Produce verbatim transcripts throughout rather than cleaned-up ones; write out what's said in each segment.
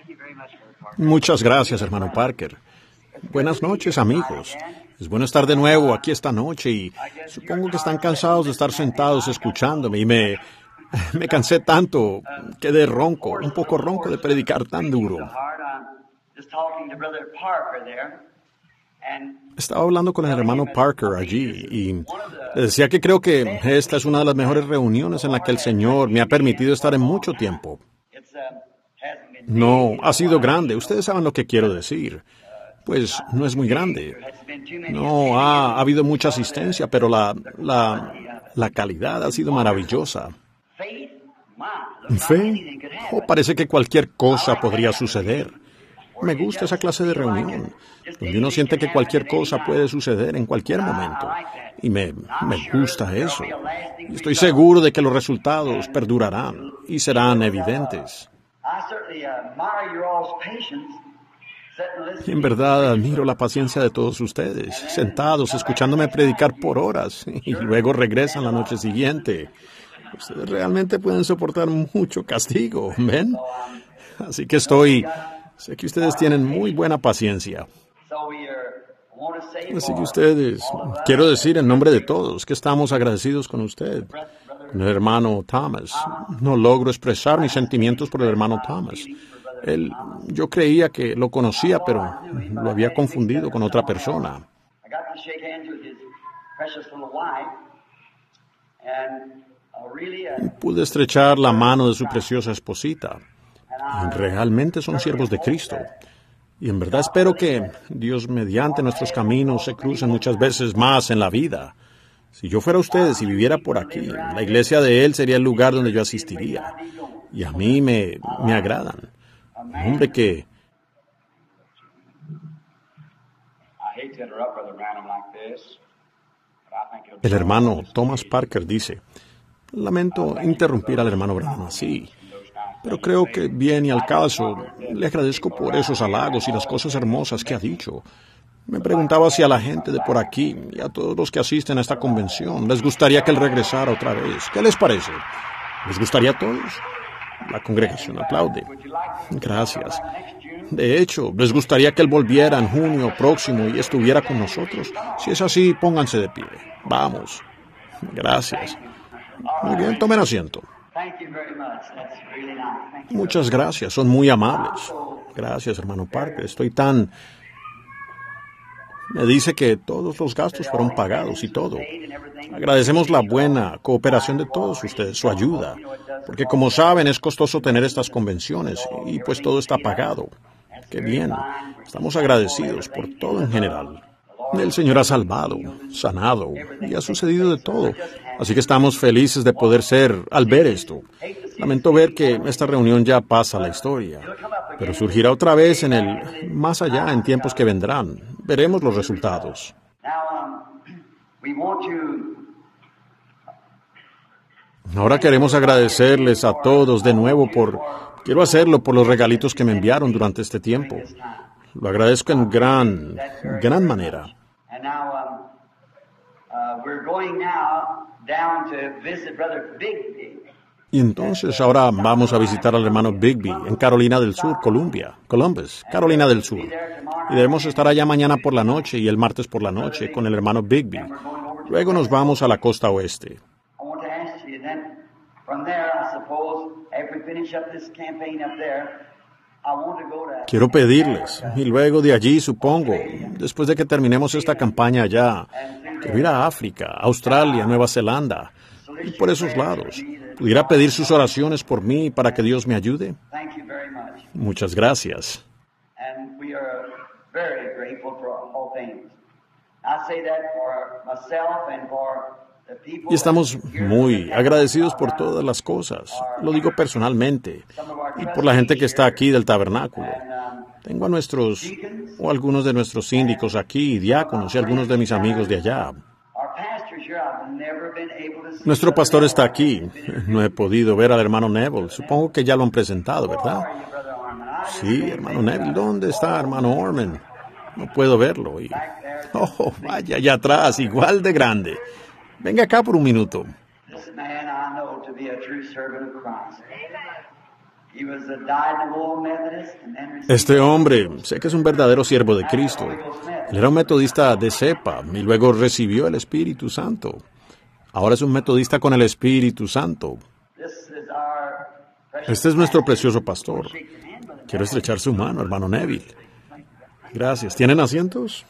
Muchas gracias, hermano Parker. Buenas noches, amigos. Es bueno estar de nuevo aquí esta noche y supongo que están cansados de estar sentados escuchándome y me, me cansé tanto, quedé ronco, un poco ronco de predicar tan duro. Estaba hablando con el hermano Parker allí y le decía que creo que esta es una de las mejores reuniones en la que el Señor me ha permitido estar en mucho tiempo. No, ha sido grande. Ustedes saben lo que quiero decir. Pues no es muy grande. No, ha, ha habido mucha asistencia, pero la, la, la calidad ha sido maravillosa. ¿Fe? Oh, parece que cualquier cosa podría suceder. Me gusta esa clase de reunión, donde uno siente que cualquier cosa puede suceder en cualquier momento. Y me, me gusta eso. Y estoy seguro de que los resultados perdurarán y serán evidentes. En verdad admiro la paciencia de todos ustedes, sentados, escuchándome predicar por horas, y luego regresan la noche siguiente. Ustedes realmente pueden soportar mucho castigo, ¿ven? Así que estoy... Sé que ustedes tienen muy buena paciencia. Así que ustedes, quiero decir en nombre de todos, que estamos agradecidos con usted, con el hermano Thomas. No logro expresar mis sentimientos por el hermano Thomas. Él, yo creía que lo conocía, pero lo había confundido con otra persona. Pude estrechar la mano de su preciosa esposita. Realmente son siervos de Cristo. Y en verdad espero que Dios mediante nuestros caminos se crucen muchas veces más en la vida. Si yo fuera ustedes y viviera por aquí, la iglesia de Él sería el lugar donde yo asistiría. Y a mí me, me agradan. Un hombre que... El hermano Thomas Parker dice, lamento interrumpir al hermano Branham así, pero creo que bien y al caso, le agradezco por esos halagos y las cosas hermosas que ha dicho. Me preguntaba si a la gente de por aquí y a todos los que asisten a esta convención les gustaría que él regresara otra vez. ¿Qué les parece? ¿Les gustaría a todos? La congregación aplaude. Gracias. De hecho, ¿les gustaría que él volviera en junio próximo y estuviera con nosotros? Si es así, pónganse de pie. Vamos. Gracias. Muy bien, tomen asiento. Muchas gracias, son muy amables. Gracias, hermano Parker. Estoy tan... Me dice que todos los gastos fueron pagados y todo. Agradecemos la buena cooperación de todos ustedes, su ayuda, porque como saben es costoso tener estas convenciones y pues todo está pagado. Qué bien, estamos agradecidos por todo en general. El Señor ha salvado, sanado y ha sucedido de todo. Así que estamos felices de poder ser al ver esto. Lamento ver que esta reunión ya pasa a la historia, pero surgirá otra vez en el más allá, en tiempos que vendrán. Veremos los resultados. Ahora queremos agradecerles a todos de nuevo por... Quiero hacerlo por los regalitos que me enviaron durante este tiempo. Lo agradezco en gran, gran manera. Y entonces ahora vamos a visitar al hermano Bigby en Carolina del Sur, Columbia, Columbus, Carolina del Sur. Y debemos estar allá mañana por la noche y el martes por la noche con el hermano Bigby. Luego nos vamos a la costa oeste. Quiero pedirles, y luego de allí, supongo, después de que terminemos esta campaña allá, quiero ir a África, Australia, Nueva Zelanda, y por esos lados. ¿Pudiera pedir sus oraciones por mí para que Dios me ayude? Muchas gracias. Y estamos muy agradecidos por todas las cosas. Lo digo personalmente. Y por la gente que está aquí del tabernáculo. Tengo a nuestros, o algunos de nuestros síndicos aquí, diáconos y algunos de mis amigos de allá. Nuestro pastor está aquí. No he podido ver al hermano Neville. Supongo que ya lo han presentado, ¿verdad? Sí, hermano Neville. ¿Dónde está, hermano Orman? No puedo verlo. Y... Oh, vaya, allá atrás, igual de grande. Venga acá por un minuto. Este hombre, sé que es un verdadero siervo de Cristo. Él era un metodista de cepa y luego recibió el Espíritu Santo. Ahora es un metodista con el Espíritu Santo. Este es nuestro precioso pastor. Quiero estrechar su mano, hermano Neville. Gracias. ¿Tienen asientos?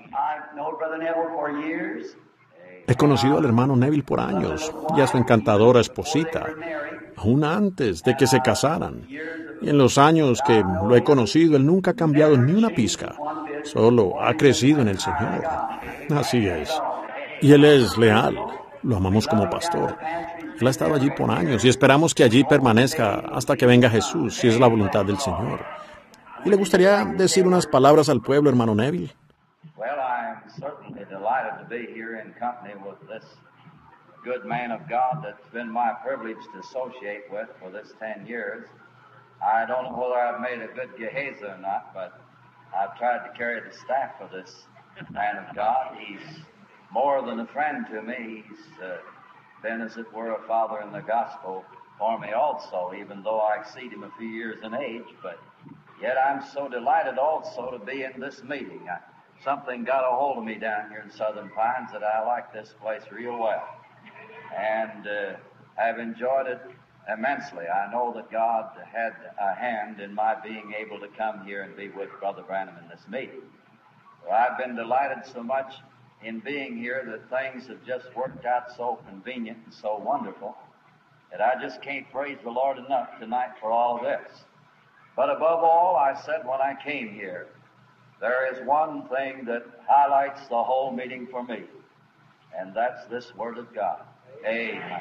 He conocido al hermano Neville por años y a su encantadora esposita, aún antes de que se casaran. Y en los años que lo he conocido, él nunca ha cambiado ni una pizca. Solo ha crecido en el Señor. Así es. Y él es leal. Lo amamos como pastor. Él ha estado allí por años y esperamos que allí permanezca hasta que venga Jesús, si es la voluntad del Señor. ¿Y le gustaría decir unas palabras al pueblo, hermano Neville? Well, I'm certainly delighted to be here in company with this good man of God that's been my privilege to associate with for this ten years. I don't know whether I've made a good Gehazi or not, but I've tried to carry the staff of this man of God. He's more than a friend to me. He's uh, been, as it were, a father in the gospel for me also, even though I exceed him a few years in age. But yet I'm so delighted also to be in this meeting. I, something got a hold of me down here in Southern Pines that I like this place real well. And uh, I've enjoyed it immensely. I know that God had a hand in my being able to come here and be with Brother Branham in this meeting. Well, I've been delighted so much in being here that things have just worked out so convenient and so wonderful that I just can't praise the Lord enough tonight for all of this. But above all, I said when I came here, there is one thing that highlights the whole meeting for me, and that's this Word of God. Amen.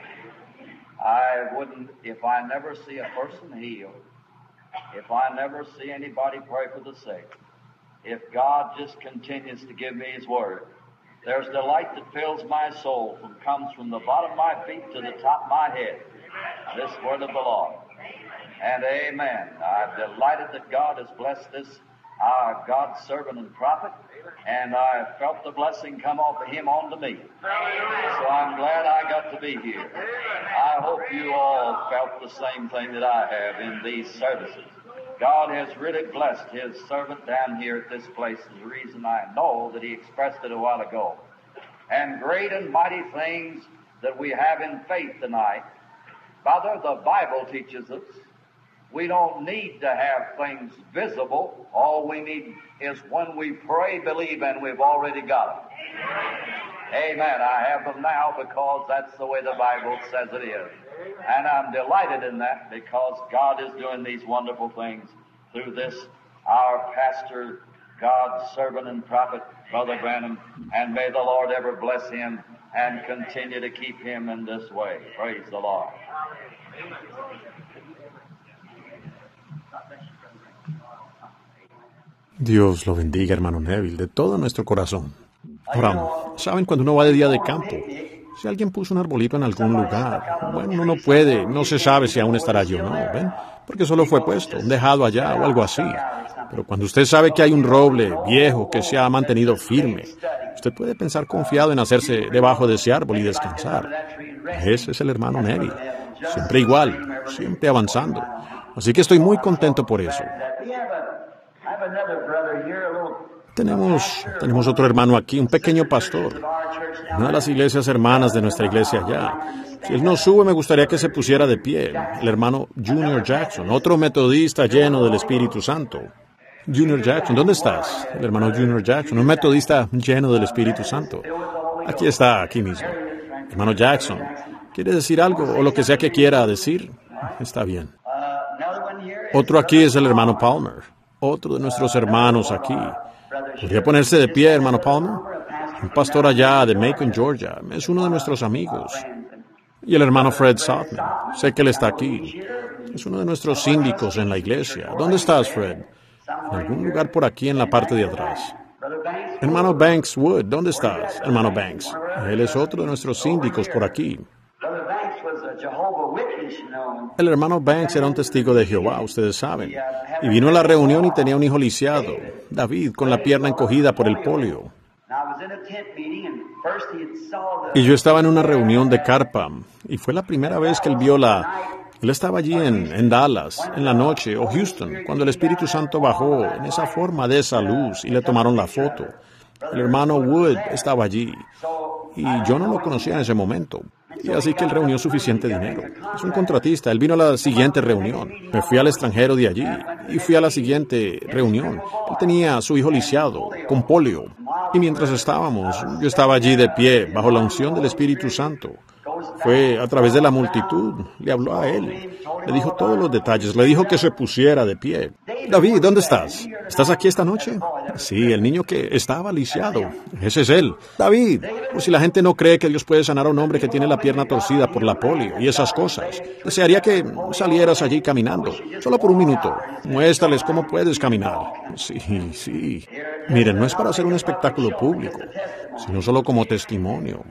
I wouldn't, if I never see a person healed, if I never see anybody pray for the sick, if God just continues to give me His Word, there's delight that fills my soul and comes from the bottom of my feet to the top of my head. This Word of the Lord. And amen. I'm delighted that God has blessed this, our God's servant and prophet, and I felt the blessing come off of him onto me. So I'm glad I got to be here. I hope you all felt the same thing that I have in these services. God has really blessed His servant down here at this place, is the reason I know that He expressed it a while ago. And great and mighty things that we have in faith tonight. Father, the Bible teaches us we don't need to have things visible. All we need is when we pray, believe, and we've already got them. Amen. I have them now because that's the way the Bible says it is. And I'm delighted in that because God is doing these wonderful things through this, our pastor, God's servant and prophet, Brother Branham, and may the Lord ever bless him and continue to keep him in this way. Praise the Lord. Dios lo bendiga, hermano Neville, de todo nuestro corazón. Ahora, ¿saben cuando uno va de día de campo? Si alguien puso un arbolito en algún lugar, bueno, uno no puede, no se sabe si aún estará allí o no, ¿ven? Porque solo fue puesto, dejado allá o algo así. Pero cuando usted sabe que hay un roble viejo que se ha mantenido firme, usted puede pensar confiado en hacerse debajo de ese árbol y descansar. Ese es el hermano Neville, siempre igual, siempre avanzando. Así que estoy muy contento por eso. Tenemos, tenemos otro hermano aquí, un pequeño pastor, una de las iglesias hermanas de nuestra iglesia allá. Si él no sube, me gustaría que se pusiera de pie. El hermano Junior Jackson, otro metodista lleno del Espíritu Santo. Junior Jackson, ¿dónde estás? El hermano Junior Jackson, un metodista lleno del Espíritu Santo. Aquí está, aquí mismo. Hermano Jackson, ¿quiere decir algo o lo que sea que quiera decir? Está bien. Otro aquí es el hermano Palmer, otro de nuestros hermanos aquí. ¿Podría ponerse de pie, hermano Palmer? Un pastor allá de Macon, Georgia. Es uno de nuestros amigos. Y el hermano Fred Softman. Sé que él está aquí. Es uno de nuestros síndicos en la iglesia. ¿Dónde estás, Fred? En algún lugar por aquí en la parte de atrás. Hermano Banks Wood, ¿dónde estás? Hermano Banks. Él es otro de nuestros síndicos por aquí. El hermano Banks era un testigo de Jehová, ustedes saben. Y vino a la reunión y tenía un hijo lisiado, David, con la pierna encogida por el polio. Y yo estaba en una reunión de carpa, y fue la primera vez que él vio la, Él estaba allí en, en Dallas, en la noche, o Houston, cuando el Espíritu Santo bajó en esa forma de esa luz y le tomaron la foto. El hermano Wood estaba allí y yo no lo conocía en ese momento. Y así que él reunió suficiente dinero. Es un contratista. Él vino a la siguiente reunión. Me fui al extranjero de allí y fui a la siguiente reunión. Él tenía a su hijo lisiado, con polio. Y mientras estábamos, yo estaba allí de pie, bajo la unción del Espíritu Santo. Fue a través de la multitud, le habló a él, le dijo todos los detalles, le dijo que se pusiera de pie. David, ¿dónde estás? ¿Estás aquí esta noche? Sí, el niño que estaba lisiado, ese es él. David, por si la gente no cree que Dios puede sanar a un hombre que tiene la pierna torcida por la polio y esas cosas, desearía que salieras allí caminando, solo por un minuto. Muéstrales cómo puedes caminar. Sí, sí. Miren, no es para hacer un espectáculo público, sino solo como testimonio.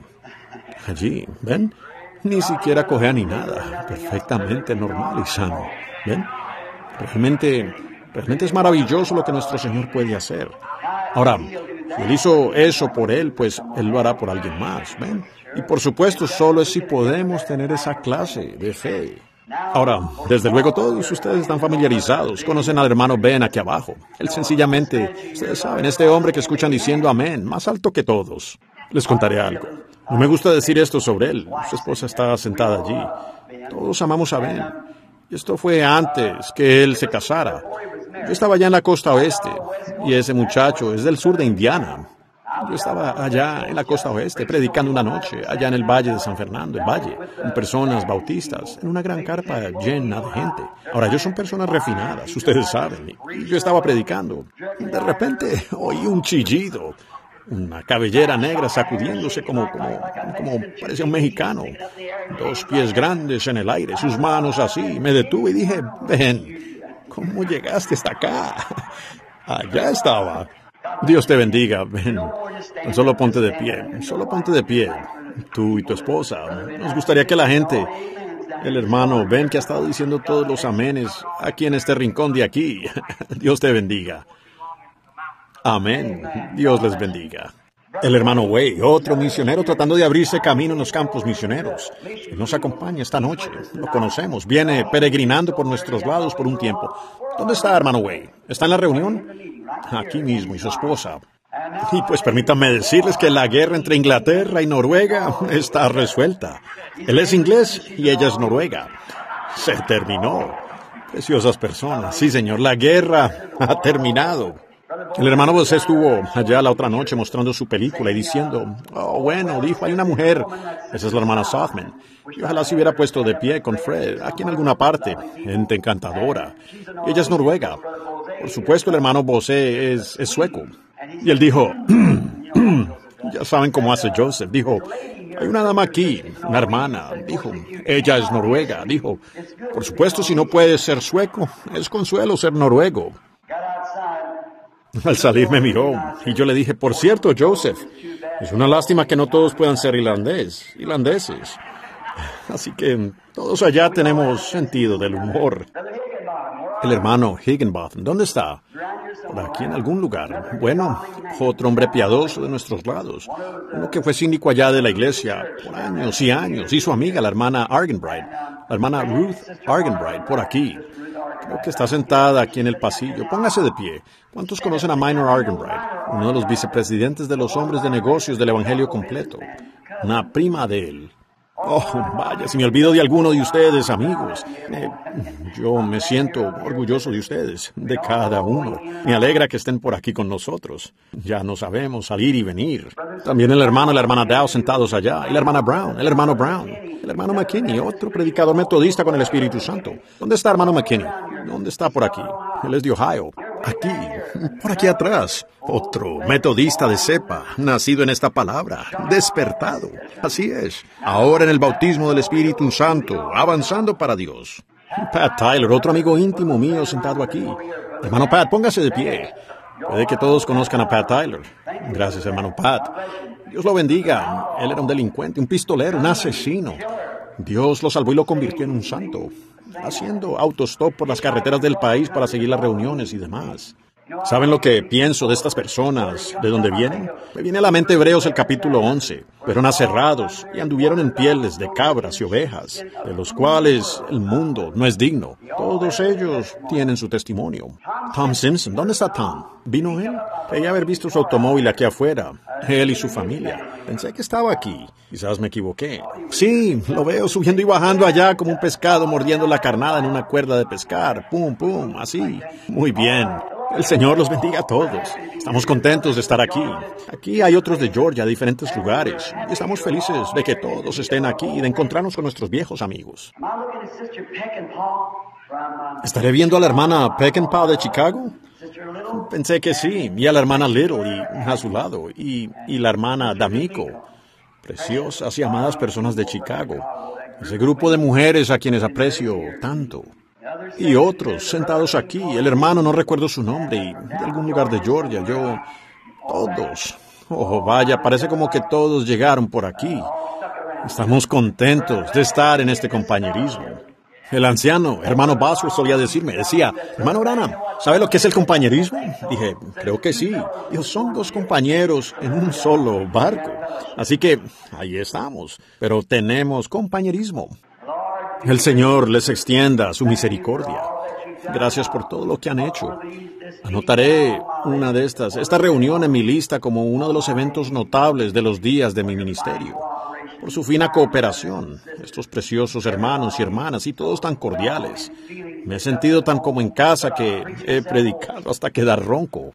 Allí, ¿ven? Ni siquiera cojea ni nada. Perfectamente normal y sano. ¿Ven? Realmente, realmente es maravilloso lo que nuestro Señor puede hacer. Ahora, si Él hizo eso por Él, pues Él lo hará por alguien más. ¿Ven? Y por supuesto, solo es si podemos tener esa clase de fe. Ahora, desde luego todos ustedes están familiarizados, conocen al hermano Ben aquí abajo. Él sencillamente, ustedes saben, este hombre que escuchan diciendo amén, más alto que todos. Les contaré algo. No me gusta decir esto sobre él. Su esposa está sentada allí. Todos amamos a Ben. Y esto fue antes que él se casara. Yo estaba allá en la costa oeste, y ese muchacho es del sur de Indiana. Yo estaba allá en la costa oeste, predicando una noche, allá en el Valle de San Fernando, el Valle, con personas bautistas, en una gran carpa llena de gente. Ahora, ellos son personas refinadas, ustedes saben, y yo estaba predicando. De repente oí un chillido, una cabellera negra sacudiéndose como, como, como parecía un mexicano. Dos pies grandes en el aire, sus manos así. Me detuve y dije, ven, ¿cómo llegaste hasta acá? Allá estaba. Dios te bendiga, ven. Solo ponte de pie, solo ponte de pie. Tú y tu esposa. Nos gustaría que la gente, el hermano Ben, que ha estado diciendo todos los amenes aquí en este rincón de aquí. Dios te bendiga. Amén. Dios les bendiga. El hermano Way, otro misionero tratando de abrirse camino en los campos misioneros. Él nos acompaña esta noche. Lo conocemos. Viene peregrinando por nuestros lados por un tiempo. ¿Dónde está, hermano Way? ¿Está en la reunión? Aquí mismo, y su esposa. Y pues permítanme decirles que la guerra entre Inglaterra y Noruega está resuelta. Él es inglés y ella es noruega. Se terminó. Preciosas personas. Sí, señor, la guerra ha terminado. El hermano José estuvo allá la otra noche mostrando su película y diciendo, oh, bueno, dijo, hay una mujer. Esa es la hermana Sothman. Y ojalá se hubiera puesto de pie con Fred, aquí en alguna parte. Gente encantadora. Ella es noruega. Por supuesto, el hermano José es, es sueco. Y él dijo, ya saben cómo hace Joseph. Dijo, hay una dama aquí, una hermana. Dijo, ella es noruega. Dijo, por supuesto, si no puede ser sueco, es consuelo ser noruego. Al salir me miró y yo le dije, por cierto, Joseph, es una lástima que no todos puedan ser irlandés, irlandeses. Así que todos allá tenemos sentido del humor. El hermano Higginbotham, ¿dónde está? Por aquí en algún lugar. Bueno, otro hombre piadoso de nuestros lados. Uno que fue síndico allá de la iglesia por años y años. Y su amiga, la hermana Argenbright, la hermana Ruth Argenbright, por aquí. Creo que está sentada aquí en el pasillo. Póngase de pie. ¿Cuántos conocen a Minor Argenbright? Uno de los vicepresidentes de los hombres de negocios del Evangelio completo. Una prima de él. Oh, vaya, si me olvido de alguno de ustedes, amigos. Eh, yo me siento orgulloso de ustedes, de cada uno. Me alegra que estén por aquí con nosotros. Ya no sabemos salir y venir. También el hermano y la hermana Dow sentados allá. Y la hermana Brown, el hermano Brown. El hermano McKinney, otro predicador metodista con el Espíritu Santo. ¿Dónde está hermano McKinney? ¿Dónde está por aquí? Él es de Ohio. Aquí, por aquí atrás. Otro metodista de cepa, nacido en esta palabra, despertado. Así es. Ahora en el bautismo del Espíritu Santo, avanzando para Dios. Pat Tyler, otro amigo íntimo mío sentado aquí. Hermano Pat, póngase de pie. Puede que todos conozcan a Pat Tyler. Gracias, hermano Pat. Dios lo bendiga. Él era un delincuente, un pistolero, un asesino. Dios lo salvó y lo convirtió en un santo, haciendo autostop por las carreteras del país para seguir las reuniones y demás. ¿Saben lo que pienso de estas personas? ¿De dónde vienen? Me viene a la mente Hebreos el capítulo once. Fueron aserrados y anduvieron en pieles de cabras y ovejas, de los cuales el mundo no es digno. Todos ellos tienen su testimonio. Tom Simpson, ¿dónde está Tom? ¿Vino él? Creía haber visto su automóvil aquí afuera, él y su familia. Pensé que estaba aquí. Quizás me equivoqué. Sí, lo veo subiendo y bajando allá como un pescado mordiendo la carnada en una cuerda de pescar. Pum, pum, así. Muy bien. El Señor los bendiga a todos. Estamos contentos de estar aquí. Aquí hay otros de Georgia, de diferentes lugares. Y estamos felices de que todos estén aquí y de encontrarnos con nuestros viejos amigos. ¿Estaré viendo a la hermana Peckinpah de Chicago? Pensé que sí, y a la hermana Little y a su lado, y, y la hermana D'Amico. Preciosas y amadas personas de Chicago. Ese grupo de mujeres a quienes aprecio tanto. Y otros sentados aquí, el hermano, no recuerdo su nombre, y de algún lugar de Georgia, yo... Todos. Oh, vaya, parece como que todos llegaron por aquí. Estamos contentos de estar en este compañerismo. El anciano, hermano Bosworth, solía decirme, decía, hermano Branham, ¿sabe lo que es el compañerismo? Dije, creo que sí. Dijo, son dos compañeros en un solo barco. Así que, ahí estamos. Pero tenemos compañerismo. El Señor les extienda su misericordia. Gracias por todo lo que han hecho. Anotaré una de estas, esta reunión en mi lista como uno de los eventos notables de los días de mi ministerio. Por su fina cooperación, estos preciosos hermanos y hermanas y todos tan cordiales. Me he sentido tan como en casa que he predicado hasta quedar ronco.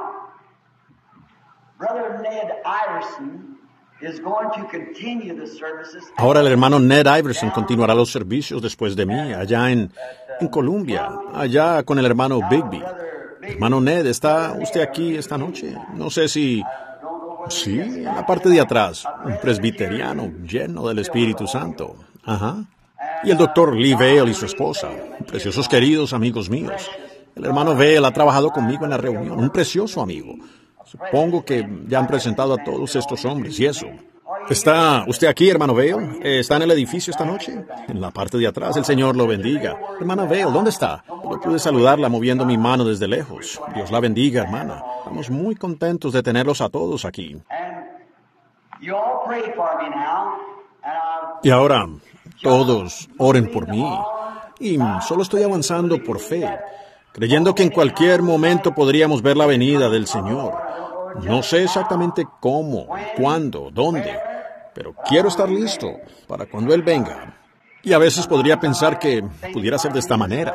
Ahora el hermano Ned Iverson continuará los servicios después de mí, allá en, en Columbia, allá con el hermano Bigby. Hermano Ned, ¿está usted aquí esta noche? No sé si... Sí, en la parte de atrás, un presbiteriano lleno del Espíritu Santo. Ajá. Y el doctor Lee Vail y su esposa, preciosos queridos amigos míos. El hermano Vail ha trabajado conmigo en la reunión, un precioso amigo. Supongo que ya han presentado a todos estos hombres y eso. ¿Está usted aquí, hermano Vail? ¿Está en el edificio esta noche? En la parte de atrás, el Señor lo bendiga. Hermana Vail, ¿dónde está? Yo pude saludarla moviendo mi mano desde lejos. Dios la bendiga, hermana. Estamos muy contentos de tenerlos a todos aquí. Y ahora, todos oren por mí. Y solo estoy avanzando por fe, creyendo que en cualquier momento podríamos ver la venida del Señor. No sé exactamente cómo, cuándo, dónde, pero quiero estar listo para cuando Él venga. Y a veces podría pensar que pudiera ser de esta manera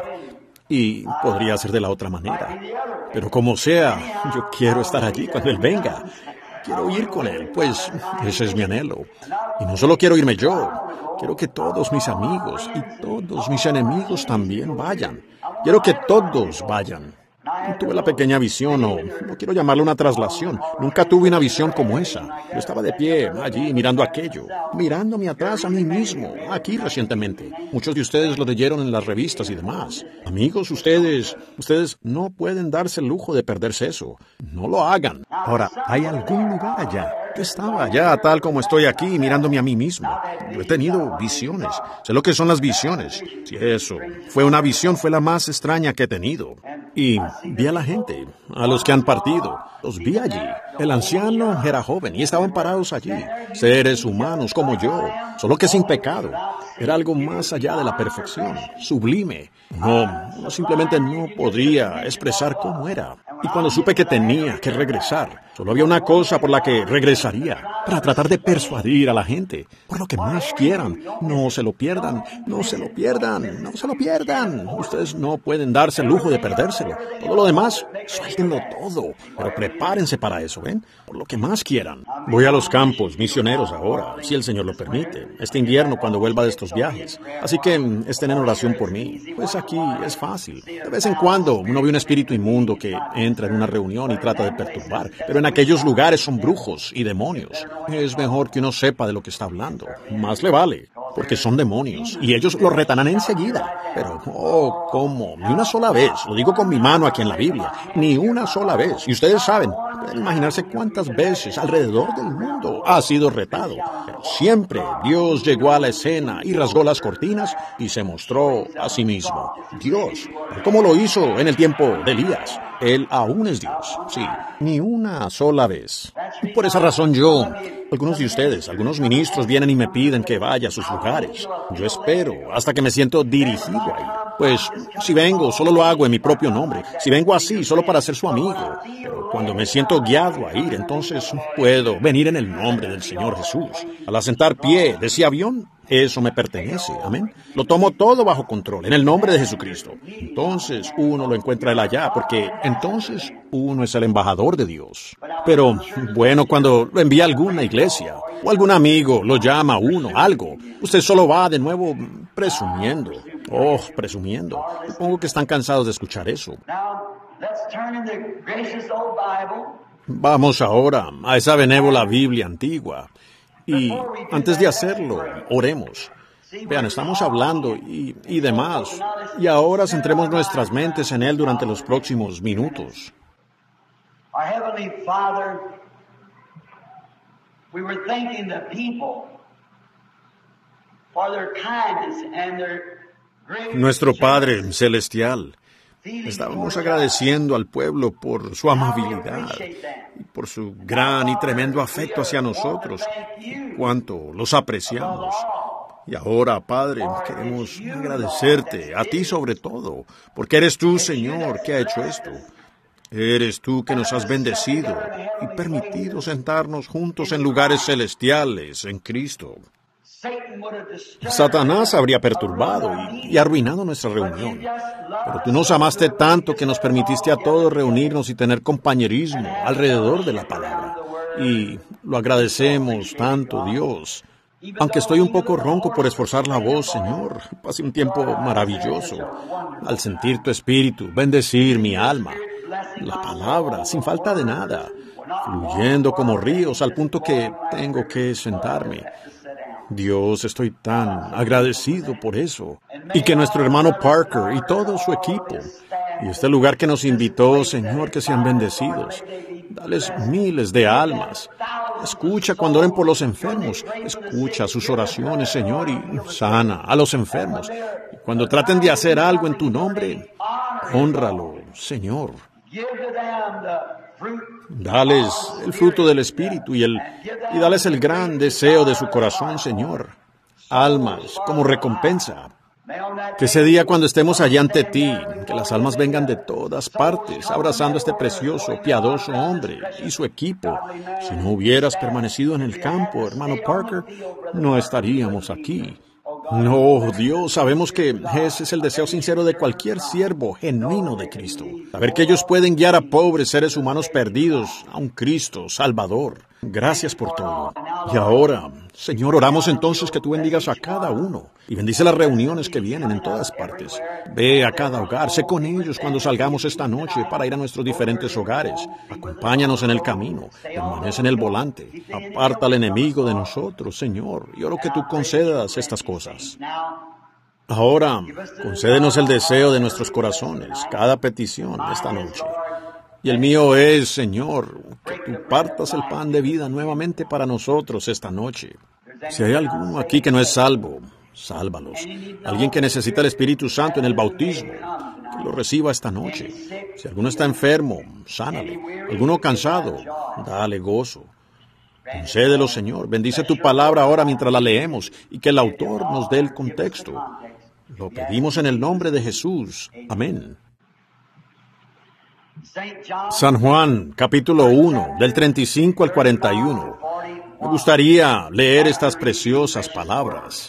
y podría ser de la otra manera. Pero como sea, yo quiero estar allí cuando Él venga. Quiero ir con Él, pues ese es mi anhelo. Y no solo quiero irme yo, quiero que todos mis amigos y todos mis enemigos también vayan. Quiero que todos vayan. Tuve la pequeña visión, o no quiero llamarlo una traslación. Nunca tuve una visión como esa. Yo estaba de pie, allí, mirando aquello, mirándome atrás a mí mismo, aquí recientemente. Muchos de ustedes lo leyeron en las revistas y demás. Amigos, ustedes, ustedes no pueden darse el lujo de perderse eso. No lo hagan. Ahora, ¿hay algún lugar allá? Yo estaba allá, tal como estoy aquí, mirándome a mí mismo. Yo he tenido visiones. Sé lo que son las visiones. Si eso fue una visión, fue la más extraña que he tenido. Y vi a la gente, a los que han partido. Los vi allí. El anciano era joven y estaban parados allí. Seres humanos como yo, solo que sin pecado. Era algo más allá de la perfección, sublime. No, no, simplemente no podría expresar cómo era. Y cuando supe que tenía que regresar, solo había una cosa por la que regresaría, para tratar de persuadir a la gente, por lo que más quieran. No se lo pierdan, no se lo pierdan, no se lo pierdan. Ustedes no pueden darse el lujo de perdérselo. Todo lo demás, suéltenlo todo. Pero prepárense para eso, ¿ven? Por lo que más quieran. Voy a los campos misioneros ahora, si el Señor lo permite, este invierno cuando vuelva de estos viajes. Así que estén en oración por mí. Pues aquí es fácil. De vez en cuando uno ve un espíritu inmundo que entra en una reunión y trata de perturbar, pero en aquellos lugares son brujos y demonios. Es mejor que uno sepa de lo que está hablando. Más le vale, porque son demonios y ellos lo retarán enseguida. Pero, oh, ¿cómo? Ni una sola vez. Lo digo con mi mano aquí en la Biblia. Ni una sola vez. Y ustedes saben, pueden imaginarse cuántas veces alrededor del mundo ha sido retado. Pero siempre Dios llegó a la escena y rasgó las cortinas y se mostró a sí mismo. Dios, como lo hizo en el tiempo de Elías. Él aún es Dios, sí, ni una sola vez. Y por esa razón yo, algunos de ustedes, algunos ministros vienen y me piden que vaya a sus lugares. Yo espero hasta que me siento dirigido ahí. Pues, si vengo, solo lo hago en mi propio nombre. Si vengo así, solo para ser su amigo. Pero cuando me siento guiado a ir, entonces puedo venir en el nombre del Señor Jesús. Al asentar pie de ese avión, eso me pertenece, amén. Lo tomo todo bajo control, en el nombre de Jesucristo. Entonces uno lo encuentra él allá, porque entonces uno es el embajador de Dios. Pero, bueno, cuando lo envía a alguna iglesia, o algún amigo lo llama a uno, algo, usted solo va de nuevo presumiendo. Oh, presumiendo. Supongo que están cansados de escuchar eso. Vamos ahora a esa benévola Biblia antigua. Y antes de hacerlo, oremos. Vean, estamos hablando y, y demás. Y ahora centremos nuestras mentes en Él durante los próximos minutos. Our Heavenly Father, we were thanking the people for their kindness and their great... Nuestro Padre Celestial, estábamos agradeciendo al pueblo por su amabilidad y por su gran y tremendo afecto hacia nosotros, cuánto los apreciamos. Y ahora, Padre, queremos agradecerte, a ti sobre todo, porque eres tú, Señor, que ha hecho esto. Eres tú que nos has bendecido y permitido sentarnos juntos en lugares celestiales en Cristo. Satanás habría perturbado y, y arruinado nuestra reunión, pero tú nos amaste tanto que nos permitiste a todos reunirnos y tener compañerismo alrededor de la palabra. Y lo agradecemos tanto, Dios. Aunque estoy un poco ronco por esforzar la voz, Señor, pasé un tiempo maravilloso al sentir tu espíritu bendecir mi alma. La palabra, sin falta de nada, fluyendo como ríos al punto que tengo que sentarme. Dios, estoy tan agradecido por eso. Y que nuestro hermano Parker y todo su equipo, y este lugar que nos invitó, Señor, que sean bendecidos. Dales miles de almas. Escucha cuando oren por los enfermos. Escucha sus oraciones, Señor, y sana a los enfermos. Y cuando traten de hacer algo en tu nombre, hónralo, Señor. Dales el fruto del Espíritu y, el, y dales el gran deseo de su corazón, Señor. Almas como recompensa. Que ese día cuando estemos allá ante ti, que las almas vengan de todas partes, abrazando a este precioso, piadoso hombre y su equipo. Si no hubieras permanecido en el campo, hermano Parker, no estaríamos aquí. No, Dios, sabemos que ese es el deseo sincero de cualquier siervo genuino de Cristo. Saber que ellos pueden guiar a pobres seres humanos perdidos a un Cristo Salvador. Gracias por todo. Y ahora, Señor, oramos entonces que tú bendigas a cada uno y bendice las reuniones que vienen en todas partes. Ve a cada hogar, sé con ellos cuando salgamos esta noche para ir a nuestros diferentes hogares. Acompáñanos en el camino, permanece en el volante, aparta al enemigo de nosotros, Señor, y oro que tú concedas estas cosas. Ahora, concédenos el deseo de nuestros corazones, cada petición esta noche. Y el mío es, Señor, que tú partas el pan de vida nuevamente para nosotros esta noche. Si hay alguno aquí que no es salvo, sálvalos. Alguien que necesita el Espíritu Santo en el bautismo, que lo reciba esta noche. Si alguno está enfermo, sánale. Alguno cansado, dale gozo. Concédelo, Señor. Bendice tu palabra ahora mientras la leemos y que el autor nos dé el contexto. Lo pedimos en el nombre de Jesús. Amén. San Juan, capítulo uno, del treinta y cinco al cuarenta y uno. Me gustaría leer estas preciosas palabras.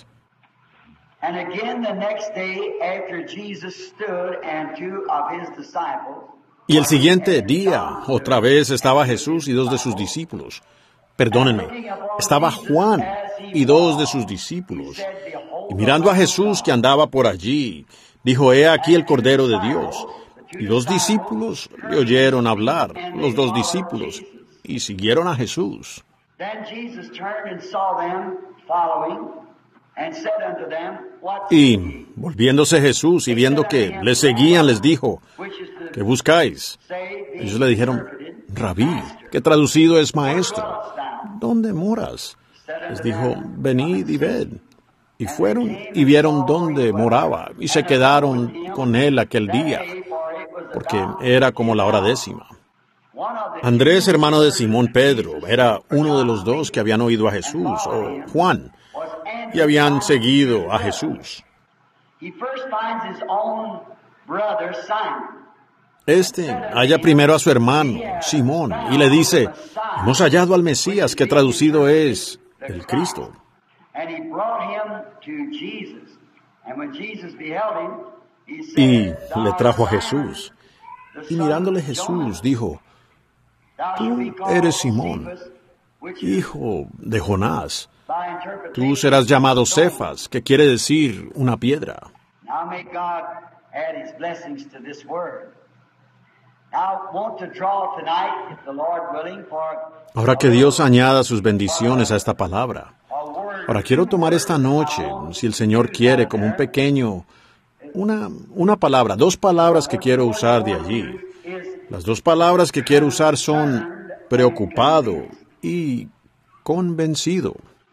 Y el siguiente día, otra vez estaba Jesús y dos de sus discípulos. Perdónenme, estaba Juan y dos de sus discípulos. Y mirando a Jesús que andaba por allí, dijo, he aquí el Cordero de Dios. Y los discípulos le oyeron hablar, los dos discípulos, y siguieron a Jesús. Y volviéndose Jesús y viendo que le seguían, les dijo, ¿qué buscáis? Ellos le dijeron, Rabí, que traducido es maestro, ¿dónde moras? Les dijo, venid y ved. Y fueron y vieron dónde moraba, y se quedaron con él aquel día. porque era como la hora décima. Andrés, hermano de Simón Pedro, era uno de los dos que habían oído a Jesús, o Juan, y habían seguido a Jesús. Este halla primero a su hermano, Simón, y le dice, hemos hallado al Mesías, que traducido es el Cristo. Y le trajo a Jesús. Y mirándole Jesús, dijo, tú eres Simón, hijo de Jonás. Tú serás llamado Cefas, que quiere decir una piedra. Ahora que Dios añada sus bendiciones a esta palabra. Ahora quiero tomar esta noche, si el Señor quiere, como un pequeño, una, una palabra, dos palabras que quiero usar de allí. Las dos palabras que quiero usar son preocupado y convencido.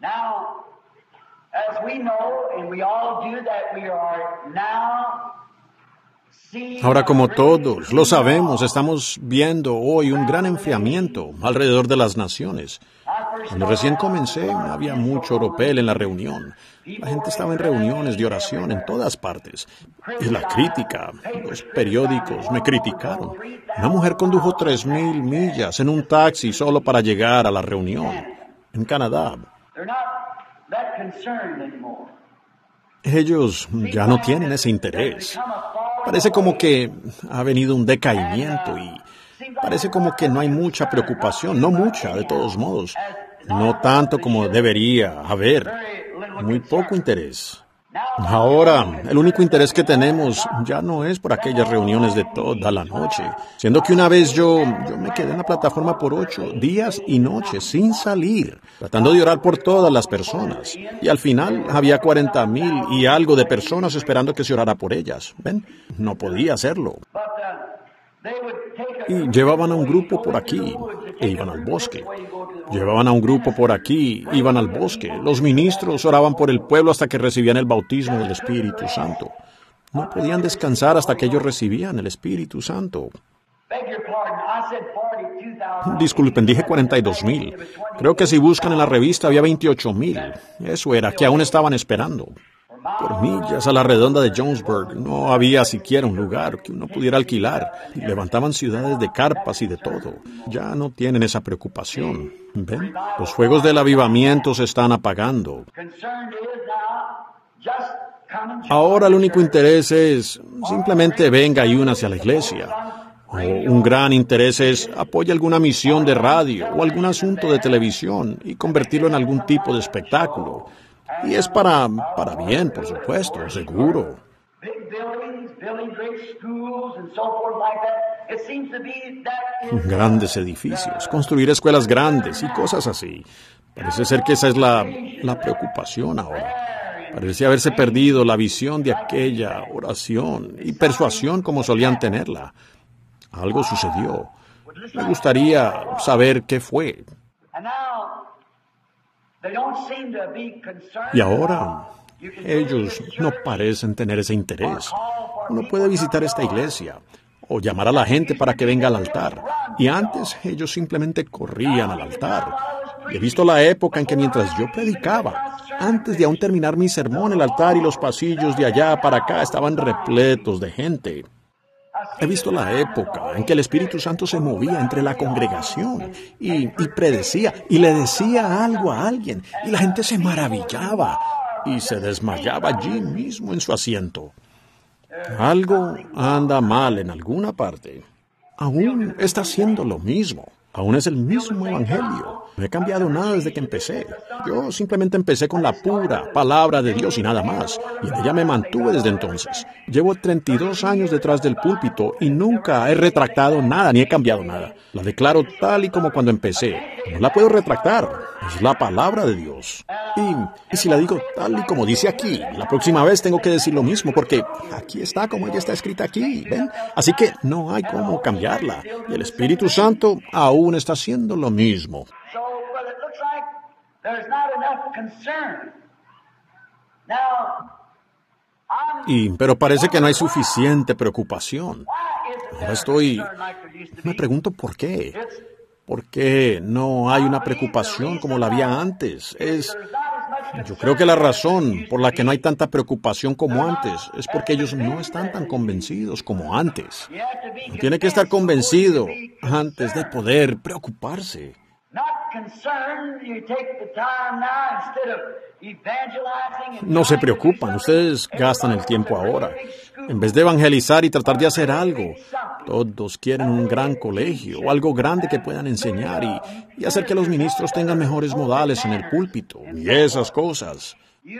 Ahora, como todos lo sabemos, estamos viendo hoy un gran enfriamiento alrededor de las naciones. Cuando recién comencé, había mucho oropel en la reunión. La gente estaba en reuniones de oración en todas partes. Y la crítica, los periódicos me criticaron. Una mujer condujo tres mil millas en un taxi solo para llegar a la reunión en Canadá. Ellos ya no tienen ese interés. Parece como que ha venido un decaimiento y parece como que no hay mucha preocupación, no mucha, de todos modos. No tanto como debería haber. Muy poco interés. Ahora, el único interés que tenemos ya no es por aquellas reuniones de toda la noche, siendo que una vez yo, yo me quedé en la plataforma por ocho días y noches sin salir, tratando de orar por todas las personas. Y al final había cuarenta mil y algo de personas esperando que se orara por ellas. ¿Ven? No podía hacerlo. Y llevaban a un grupo por aquí e iban al bosque. Llevaban a un grupo por aquí, iban al bosque. Los ministros oraban por el pueblo hasta que recibían el bautismo del Espíritu Santo. No podían descansar hasta que ellos recibían el Espíritu Santo. Disculpen, dije cuarenta y dos mil. Creo que si buscan en la revista había veintiocho mil. Eso era, que aún estaban esperando. Por millas a la redonda de Jonesburg no había siquiera un lugar que uno pudiera alquilar. Y levantaban ciudades de carpas y de todo. Ya no tienen esa preocupación. ¿Ven? Los fuegos del avivamiento se están apagando. Ahora el único interés es simplemente venga y únase a la iglesia. O un gran interés es apoya alguna misión de radio o algún asunto de televisión y convertirlo en algún tipo de espectáculo. Y es para, para bien, por supuesto, seguro. Grandes edificios, construir escuelas grandes y cosas así. Parece ser que esa es la, la preocupación ahora. Parece haberse perdido la visión de aquella oración y persuasión como solían tenerla. Algo sucedió. Me gustaría saber qué fue. Y ahora, ellos no parecen tener ese interés. Uno puede visitar esta iglesia o llamar a la gente para que venga al altar. Y antes ellos simplemente corrían al altar. He visto la época en que mientras yo predicaba, antes de aún terminar mi sermón, el altar y los pasillos de allá para acá estaban repletos de gente. He visto la época en que el Espíritu Santo se movía entre la congregación y, y predecía y le decía algo a alguien y la gente se maravillaba y se desmayaba allí mismo en su asiento. Algo anda mal en alguna parte. Aún está haciendo lo mismo. Aún es el mismo evangelio. No he cambiado nada desde que empecé. Yo simplemente empecé con la pura palabra de Dios y nada más. Y en ella me mantuve desde entonces. Llevo treinta y dos años detrás del púlpito y nunca he retractado nada ni he cambiado nada. La declaro tal y como cuando empecé. No la puedo retractar. Es la palabra de Dios. Y, y si la digo tal y como dice aquí, la próxima vez tengo que decir lo mismo porque aquí está como ella está escrita aquí. ¿Ven? Así que no hay cómo cambiarla. Y el Espíritu Santo aún está haciendo lo mismo. Y, pero parece que no hay suficiente preocupación. Ahora estoy... Me pregunto por qué. ¿Por qué no hay una preocupación como la había antes? Es... Yo creo que la razón por la que no hay tanta preocupación como antes es porque ellos no están tan convencidos como antes. Uno tiene que estar convencido antes de poder preocuparse. No se preocupan, ustedes gastan el tiempo ahora. En vez de evangelizar y tratar de hacer algo, todos quieren un gran colegio o algo grande que puedan enseñar y, y hacer que los ministros tengan mejores modales en el púlpito y esas cosas.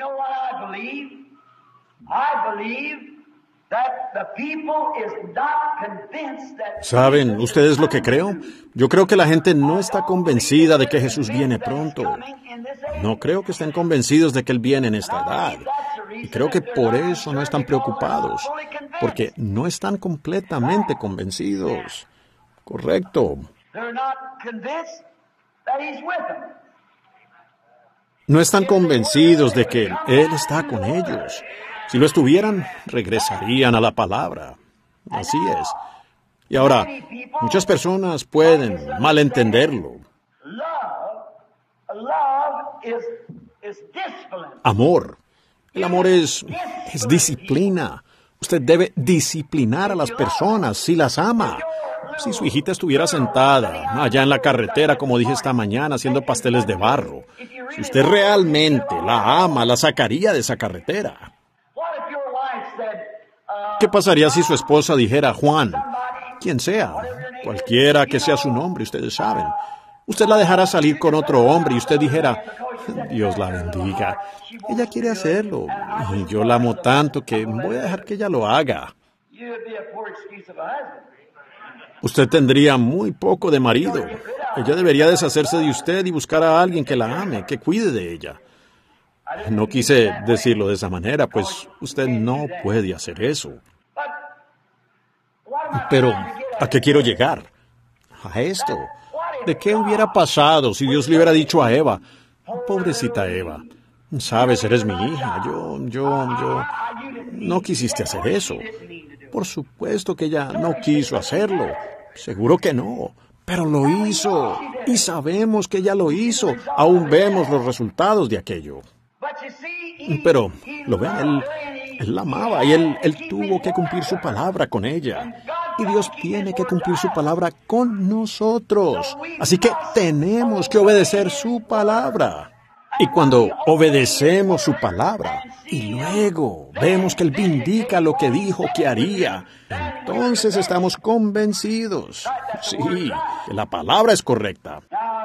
¿Saben ustedes lo que creo? Yo creo que la gente no está convencida de que Jesús viene pronto. No creo que estén convencidos de que Él viene en esta edad. Y creo que por eso no están preocupados, porque no están completamente convencidos. Correcto. No están convencidos de que Él está con ellos. Si lo estuvieran, regresarían a la palabra. Así es. Y ahora, muchas personas pueden malentenderlo. Amor. El amor es, es disciplina. Usted debe disciplinar a las personas si las ama. Si su hijita estuviera sentada allá en la carretera, como dije esta mañana, haciendo pasteles de barro, si usted realmente la ama, la sacaría de esa carretera. ¿Qué pasaría si su esposa dijera, Juan, quien sea, cualquiera que sea su nombre, ustedes saben? Usted la dejará salir con otro hombre y usted dijera, Dios la bendiga. Ella quiere hacerlo y yo la amo tanto que voy a dejar que ella lo haga. Usted tendría muy poco de marido. Ella debería deshacerse de usted y buscar a alguien que la ame, que cuide de ella. No quise decirlo de esa manera, pues usted no puede hacer eso. Pero, ¿a qué quiero llegar? A esto. ¿De qué hubiera pasado si Dios le hubiera dicho a Eva, pobrecita Eva, sabes, eres mi hija, yo, yo, yo, no quisiste hacer eso? Por supuesto que ella no quiso hacerlo, seguro que no, pero lo hizo, y sabemos que ella lo hizo, aún vemos los resultados de aquello. Pero, ¿lo ven? Él, él la amaba y él, él tuvo que cumplir su palabra con ella. Y Dios tiene que cumplir su palabra con nosotros. Así que tenemos que obedecer su palabra. Y cuando obedecemos su palabra y luego vemos que Él vindica lo que dijo que haría, entonces estamos convencidos. Sí, que la palabra es correcta.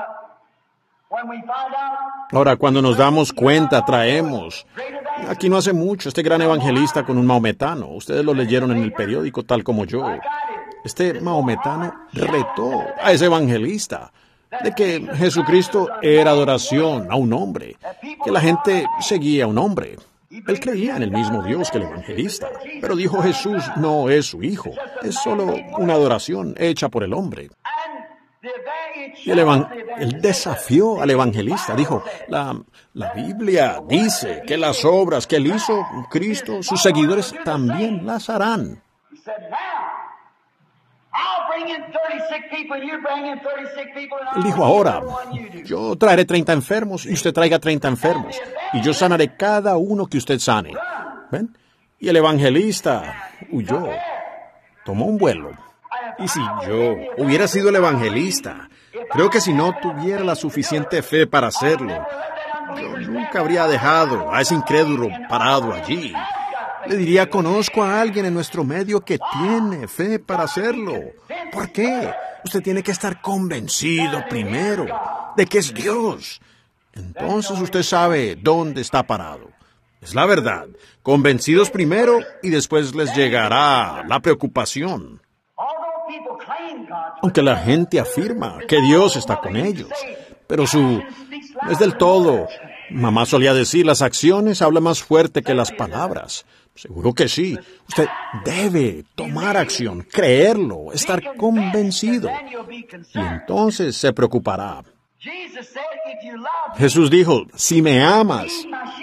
Ahora, cuando nos damos cuenta, traemos... Aquí no hace mucho, este gran evangelista con un maometano. Ustedes lo leyeron en el periódico, tal como yo. Este maometano retó a ese evangelista de que Jesucristo era adoración a un hombre, que la gente seguía a un hombre. Él creía en el mismo Dios que el evangelista, pero dijo Jesús no es su hijo, es solo una adoración hecha por el hombre. Y el evan- él desafió al evangelista, dijo, la, la Biblia dice que las obras que él hizo, Cristo, sus seguidores también las harán. Él dijo, ahora, yo traeré treinta enfermos y usted traiga treinta enfermos, y yo sanaré cada uno que usted sane. ¿Ven? Y el evangelista huyó, tomó un vuelo. Y si yo hubiera sido el evangelista, creo que si no tuviera la suficiente fe para hacerlo, yo nunca habría dejado a ese incrédulo parado allí. Le diría, conozco a alguien en nuestro medio que tiene fe para hacerlo. ¿Por qué? Usted tiene que estar convencido primero de que es Dios. Entonces usted sabe dónde está parado. Es la verdad. Convencidos primero y después les llegará la preocupación. Aunque la gente afirma que Dios está con ellos, pero su... no es del todo. Mamá solía decir, las acciones hablan más fuerte que las palabras. Seguro que sí. Usted debe tomar acción, creerlo, estar convencido. Y entonces se preocupará. Jesús dijo, si me amas,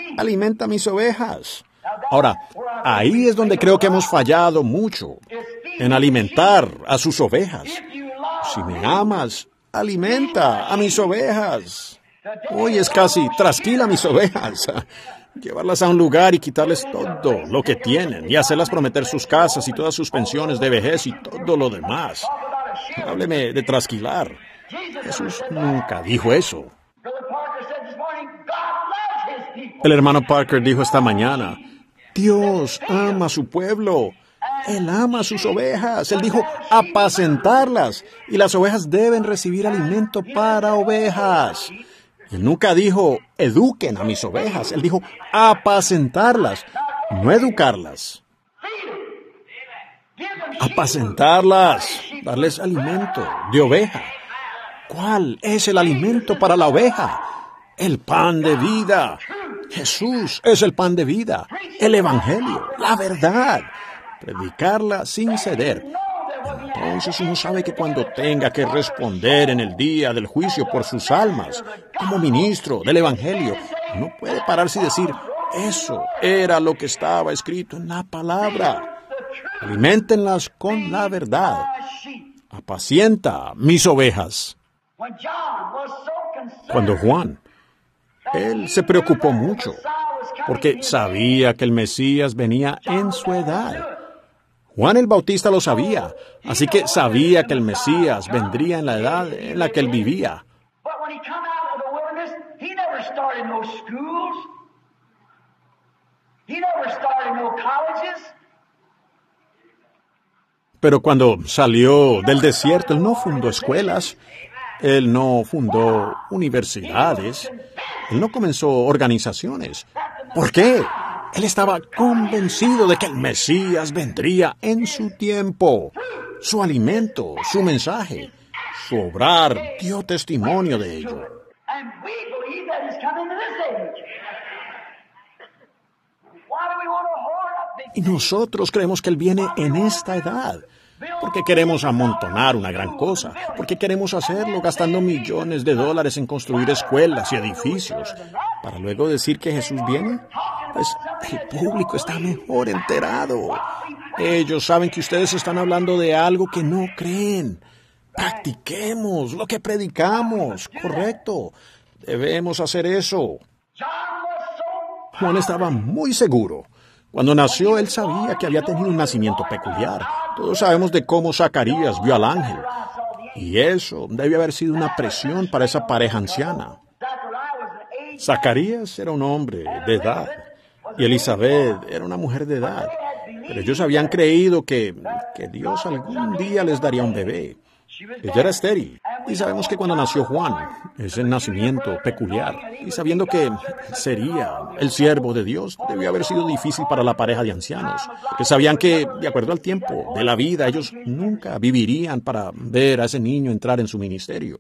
alimenta mis ovejas. Ahora, ahí es donde creo que hemos fallado mucho. en alimentar a sus ovejas. Si me amas, alimenta a mis ovejas. Hoy es casi trasquila a mis ovejas. Llevarlas a un lugar y quitarles todo lo que tienen y hacerlas prometer sus casas y todas sus pensiones de vejez y todo lo demás. Hábleme de trasquilar. Jesús nunca dijo eso. El hermano Parker dijo esta mañana, Dios ama a su pueblo. Él ama a sus ovejas. Él dijo, apacentarlas. Y las ovejas deben recibir alimento para ovejas. Él nunca dijo, eduquen a mis ovejas. Él dijo, apacentarlas, no educarlas. Apacentarlas, darles alimento de oveja. ¿Cuál es el alimento para la oveja? El pan de vida. Jesús es el pan de vida, el evangelio, la verdad. Predicarla sin ceder. Entonces uno sabe que cuando tenga que responder en el día del juicio por sus almas, como ministro del evangelio, no puede pararse y decir, eso era lo que estaba escrito en la palabra. Aliméntenlas con la verdad. Apacienta mis ovejas. Cuando Juan, él se preocupó mucho, porque sabía que el Mesías venía en su edad. Juan el Bautista lo sabía, así que sabía que el Mesías vendría en la edad en la que él vivía. Pero cuando salió del desierto, él no fundó escuelas, él no fundó universidades, él no comenzó organizaciones. ¿Por qué? Él estaba convencido de que el Mesías vendría en su tiempo. Su alimento, su mensaje, su obrar dio testimonio de ello. Y nosotros creemos que Él viene en esta edad. Porque queremos amontonar una gran cosa, porque queremos hacerlo gastando millones de dólares en construir escuelas y edificios, para luego decir que Jesús viene. Pues el público está mejor enterado. Ellos saben que ustedes están hablando de algo que no creen. Practiquemos lo que predicamos, correcto. Debemos hacer eso. Juan estaba muy seguro. Cuando nació, él sabía que había tenido un nacimiento peculiar. Todos sabemos de cómo Zacarías vio al ángel. Y eso debió haber sido una presión para esa pareja anciana. Zacarías era un hombre de edad y Elizabeth era una mujer de edad. Pero ellos habían creído que, que Dios algún día les daría un bebé. Ella era estéril. Y sabemos que cuando nació Juan, ese nacimiento peculiar, y sabiendo que sería el siervo de Dios, debió haber sido difícil para la pareja de ancianos, que sabían que, de acuerdo al tiempo de la vida, ellos nunca vivirían para ver a ese niño entrar en su ministerio.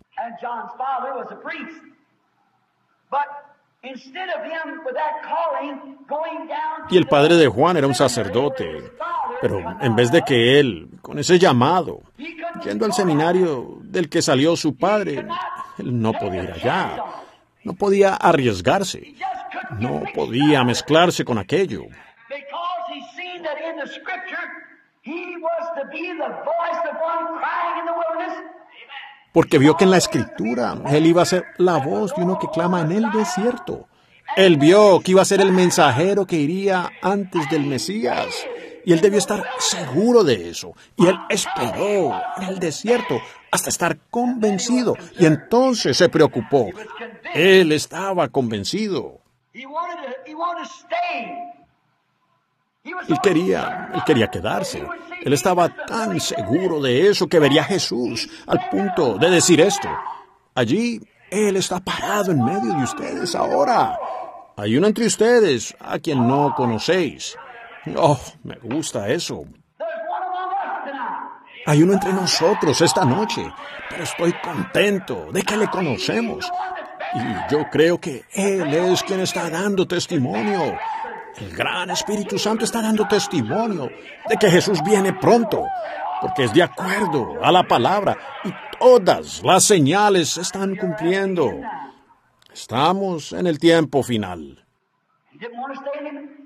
Y el padre de Juan era un sacerdote, pero en vez de que él, con ese llamado, yendo al seminario del que salió su padre, él no podía ir allá, no podía arriesgarse, no podía mezclarse con aquello. Porque vio que en la Escritura él iba a ser la voz de uno que clama en el desierto. Él vio que iba a ser el mensajero que iría antes del Mesías. Y él debió estar seguro de eso. Y él esperó en el desierto hasta estar convencido. Y entonces se preocupó. Él estaba convencido. Él quería, él quería quedarse. Él estaba tan seguro de eso que vería a Jesús al punto de decir esto. Allí, Él está parado en medio de ustedes ahora. Hay uno entre ustedes a quien no conocéis. Oh, me gusta eso. Hay uno entre nosotros esta noche, pero estoy contento de que le conocemos. Y yo creo que Él es quien está dando testimonio. El gran Espíritu Santo está dando testimonio de que Jesús viene pronto, porque es de acuerdo a la palabra y todas las señales se están cumpliendo. Estamos en el tiempo final.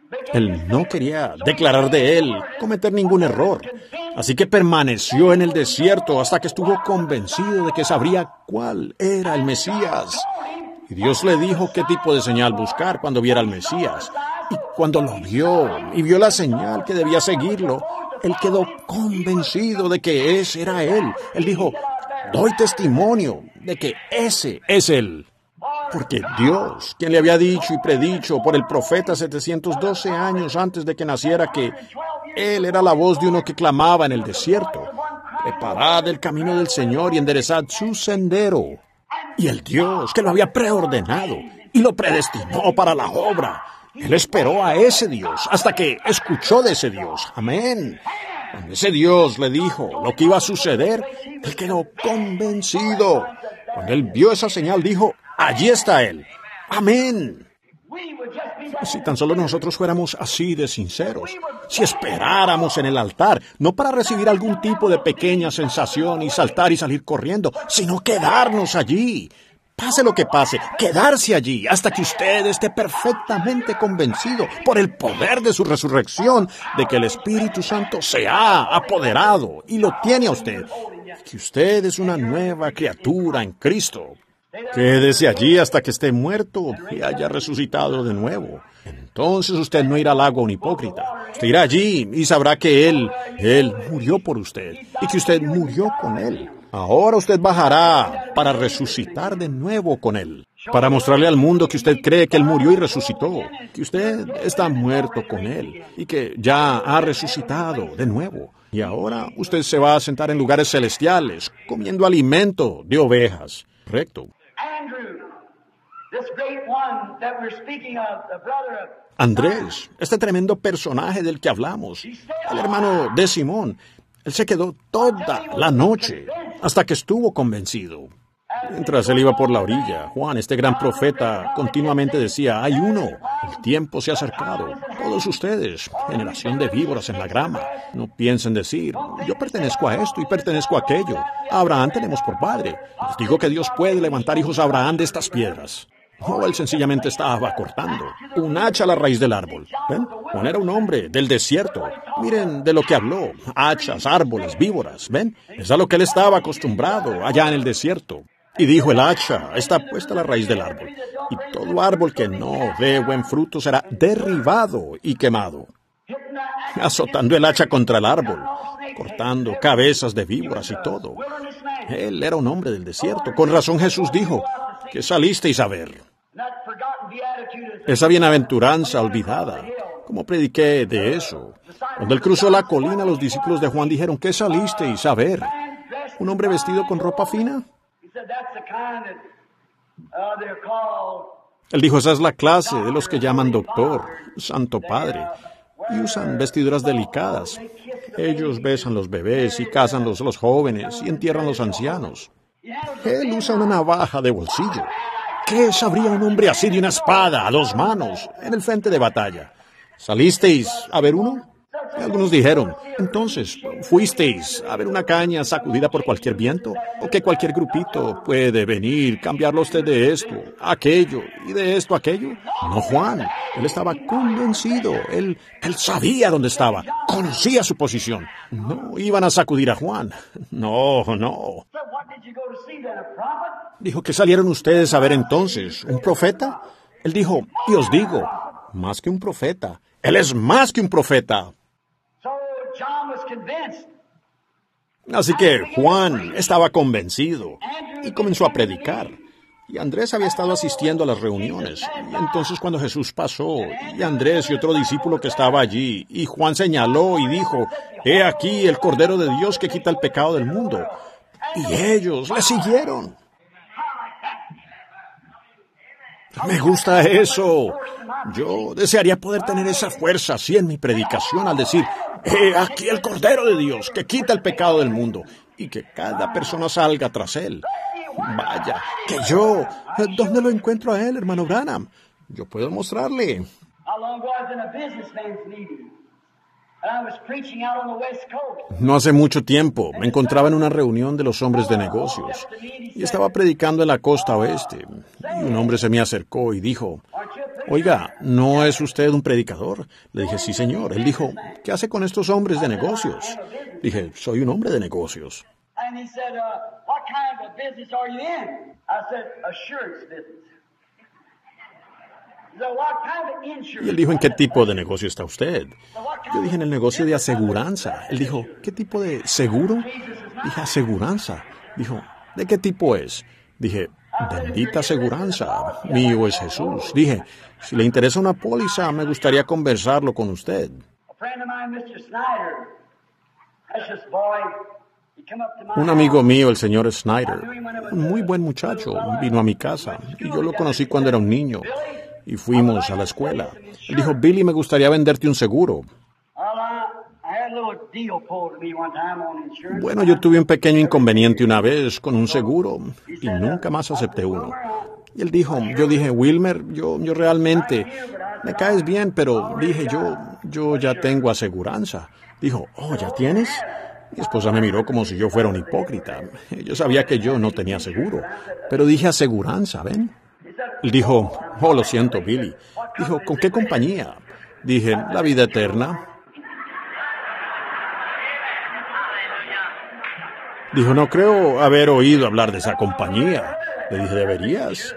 Él no quería declarar de él, cometer ningún error. Así que permaneció en el desierto hasta que estuvo convencido de que sabría cuál era el Mesías. Y Dios le dijo qué tipo de señal buscar cuando viera al Mesías. Y cuando lo vio y vio la señal que debía seguirlo, él quedó convencido de que ese era él. Él dijo, doy testimonio de que ese es él. Porque Dios, quien le había dicho y predicho por el profeta setecientos doce años antes de que naciera que él era la voz de uno que clamaba en el desierto, preparad el camino del Señor y enderezad su sendero. Y el Dios que lo había preordenado y lo predestinó para la obra, él esperó a ese Dios hasta que escuchó de ese Dios. Amén. Cuando ese Dios le dijo lo que iba a suceder, él quedó convencido. Cuando él vio esa señal, dijo, allí está él. Amén. Si tan solo nosotros fuéramos así de sinceros, si esperáramos en el altar, no para recibir algún tipo de pequeña sensación y saltar y salir corriendo, sino quedarnos allí. Pase lo que pase, quedarse allí hasta que usted esté perfectamente convencido por el poder de su resurrección de que el Espíritu Santo se ha apoderado y lo tiene a usted, que usted es una nueva criatura en Cristo. Quédese allí hasta que esté muerto y haya resucitado de nuevo. Entonces usted no irá al agua un hipócrita. Usted irá allí y sabrá que Él, Él murió por usted y que usted murió con Él. Ahora usted bajará para resucitar de nuevo con Él, para mostrarle al mundo que usted cree que Él murió y resucitó, que usted está muerto con Él y que ya ha resucitado de nuevo. Y ahora usted se va a sentar en lugares celestiales, comiendo alimento de ovejas. Correcto. Andrés, este tremendo personaje del que hablamos, el hermano de Simón, él se quedó toda la noche hasta que estuvo convencido. Mientras él iba por la orilla, Juan, este gran profeta, continuamente decía, hay uno, el tiempo se ha acercado. Todos ustedes, generación de víboras en la grama, no piensen decir, yo pertenezco a esto y pertenezco a aquello. A Abraham tenemos por padre. Les digo que Dios puede levantar hijos a Abraham de estas piedras. O él sencillamente estaba cortando un hacha a la raíz del árbol. ¿Ven? Juan era un hombre del desierto. Miren de lo que habló. Hachas, árboles, víboras. ¿Ven? Es a lo que él estaba acostumbrado allá en el desierto. Y dijo, el hacha está puesta a la raíz del árbol. Y todo árbol que no dé buen fruto será derribado y quemado. Azotando el hacha contra el árbol, cortando cabezas de víboras y todo. Él era un hombre del desierto. Con razón Jesús dijo, ¿qué salisteis a ver? Esa bienaventuranza olvidada. Como prediqué de eso. Cuando él cruzó la colina, los discípulos de Juan dijeron, ¿qué salisteis a ver? ¿Un hombre vestido con ropa fina? Él dijo, esa es la clase de los que llaman doctor, Santo Padre, y usan vestiduras delicadas. Ellos besan los bebés y casan los, los jóvenes y entierran los ancianos. Él usa una navaja de bolsillo. ¿Qué sabría un hombre así de una espada a dos manos en el frente de batalla? ¿Salisteis a ver uno? Algunos dijeron, entonces, ¿fuisteis a ver una caña sacudida por cualquier viento? ¿O que cualquier grupito puede venir, cambiarlo usted de esto, aquello, y de esto, aquello? No, Juan, él estaba convencido, él, él sabía dónde estaba, conocía su posición. No iban a sacudir a Juan, no, no. Dijo, ¿qué salieron ustedes a ver entonces? ¿Un profeta? Él dijo, y os digo, más que un profeta, él es más que un profeta. Así que Juan estaba convencido y comenzó a predicar. Y Andrés había estado asistiendo a las reuniones. Y entonces cuando Jesús pasó, y Andrés y otro discípulo que estaba allí, y Juan señaló y dijo, he aquí el Cordero de Dios que quita el pecado del mundo. Y ellos le siguieron. Me gusta eso. Yo desearía poder tener esa fuerza así en mi predicación al decir, he aquí el Cordero de Dios que quita el pecado del mundo y que cada persona salga tras él. Vaya, que yo, ¿dónde lo encuentro a él, hermano Branham? Yo puedo mostrarle. No hace mucho tiempo me encontraba en una reunión de los hombres de negocios y estaba predicando en la costa oeste. Y un hombre se me acercó y dijo, oiga, ¿no es usted un predicador? Le dije, sí, señor. Él dijo, ¿qué hace con estos hombres de negocios? Dije, soy un hombre de negocios. And he said, uh, what kind of business are you in? I said, assurance business. He said, what kind of insurance? Y él dijo, ¿en qué tipo de negocio está usted? Yo dije, en el negocio de aseguranza. Él dijo, ¿qué tipo de seguro? Dije, aseguranza. Dijo, ¿de qué tipo es? Dije, bendita aseguranza. Mío es Jesús. Dije, si le interesa una póliza, me gustaría conversarlo con usted. A friend of mine, mister Snyder, precious boy, he come up to my Un amigo mío, el señor Snyder, un muy buen muchacho, vino a mi casa y yo lo conocí cuando era un niño y fuimos a la escuela. Él dijo, Billy, me gustaría venderte un seguro. Bueno, yo tuve un pequeño inconveniente una vez con un seguro y nunca más acepté uno. Y él dijo, yo dije, Wilmer, yo, yo realmente, me caes bien, pero dije, yo, yo ya tengo aseguranza. Dijo, oh, ¿ya tienes? Mi esposa me miró como si yo fuera un hipócrita. Yo sabía que yo no tenía seguro, pero dije aseguranza, ¿ven? Él dijo, oh, lo siento, Billy. Dijo, ¿con qué compañía? Dije, la vida eterna. Dijo, no creo haber oído hablar de esa compañía. Le dije, ¿deberías?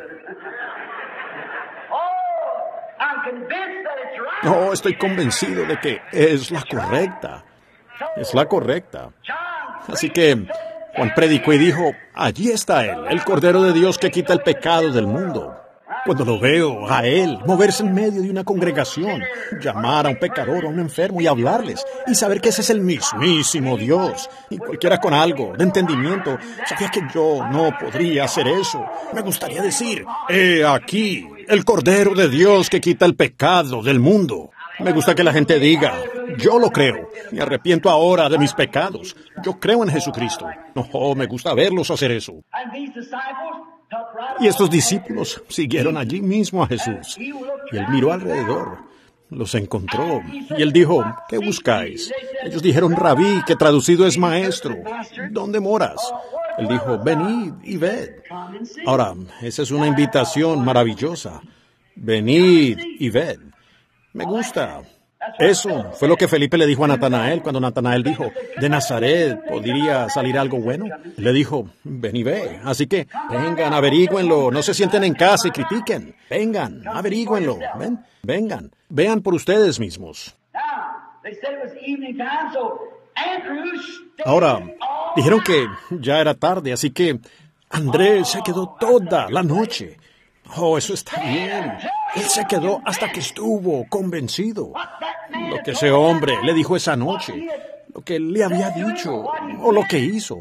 No, estoy convencido de que es la correcta. Es la correcta. Así que Juan predicó y dijo, allí está Él, el Cordero de Dios que quita el pecado del mundo. Cuando lo veo a Él moverse en medio de una congregación, llamar a un pecador o a un enfermo y hablarles, y saber que ese es el mismísimo Dios, y cualquiera con algo de entendimiento, sabía que yo no podría hacer eso. Me gustaría decir, he aquí, el Cordero de Dios que quita el pecado del mundo. Me gusta que la gente diga, yo lo creo, me arrepiento ahora de mis pecados, yo creo en Jesucristo. No, me gusta verlos hacer eso. Y estos discípulos siguieron allí mismo a Jesús. Y Él miró alrededor, los encontró, y Él dijo, ¿qué buscáis? Ellos dijeron, Rabí, que traducido es maestro, ¿dónde moras? Él dijo, venid y ved. Ahora, esa es una invitación maravillosa. Venid y ved. Me gusta. Eso fue lo que Felipe le dijo a Natanael cuando Natanael dijo, ¿de Nazaret podría salir algo bueno? Le dijo, ven y ve. Así que vengan, averígüenlo, no se sienten en casa y critiquen. Vengan, averígüenlo, ven, vengan, vean por ustedes mismos. Ahora, dijeron que ya era tarde, así que Andrés se quedó toda la noche. Oh, eso está bien. Él se quedó hasta que estuvo convencido. Lo que ese hombre le dijo esa noche, lo que le había dicho, o lo que hizo.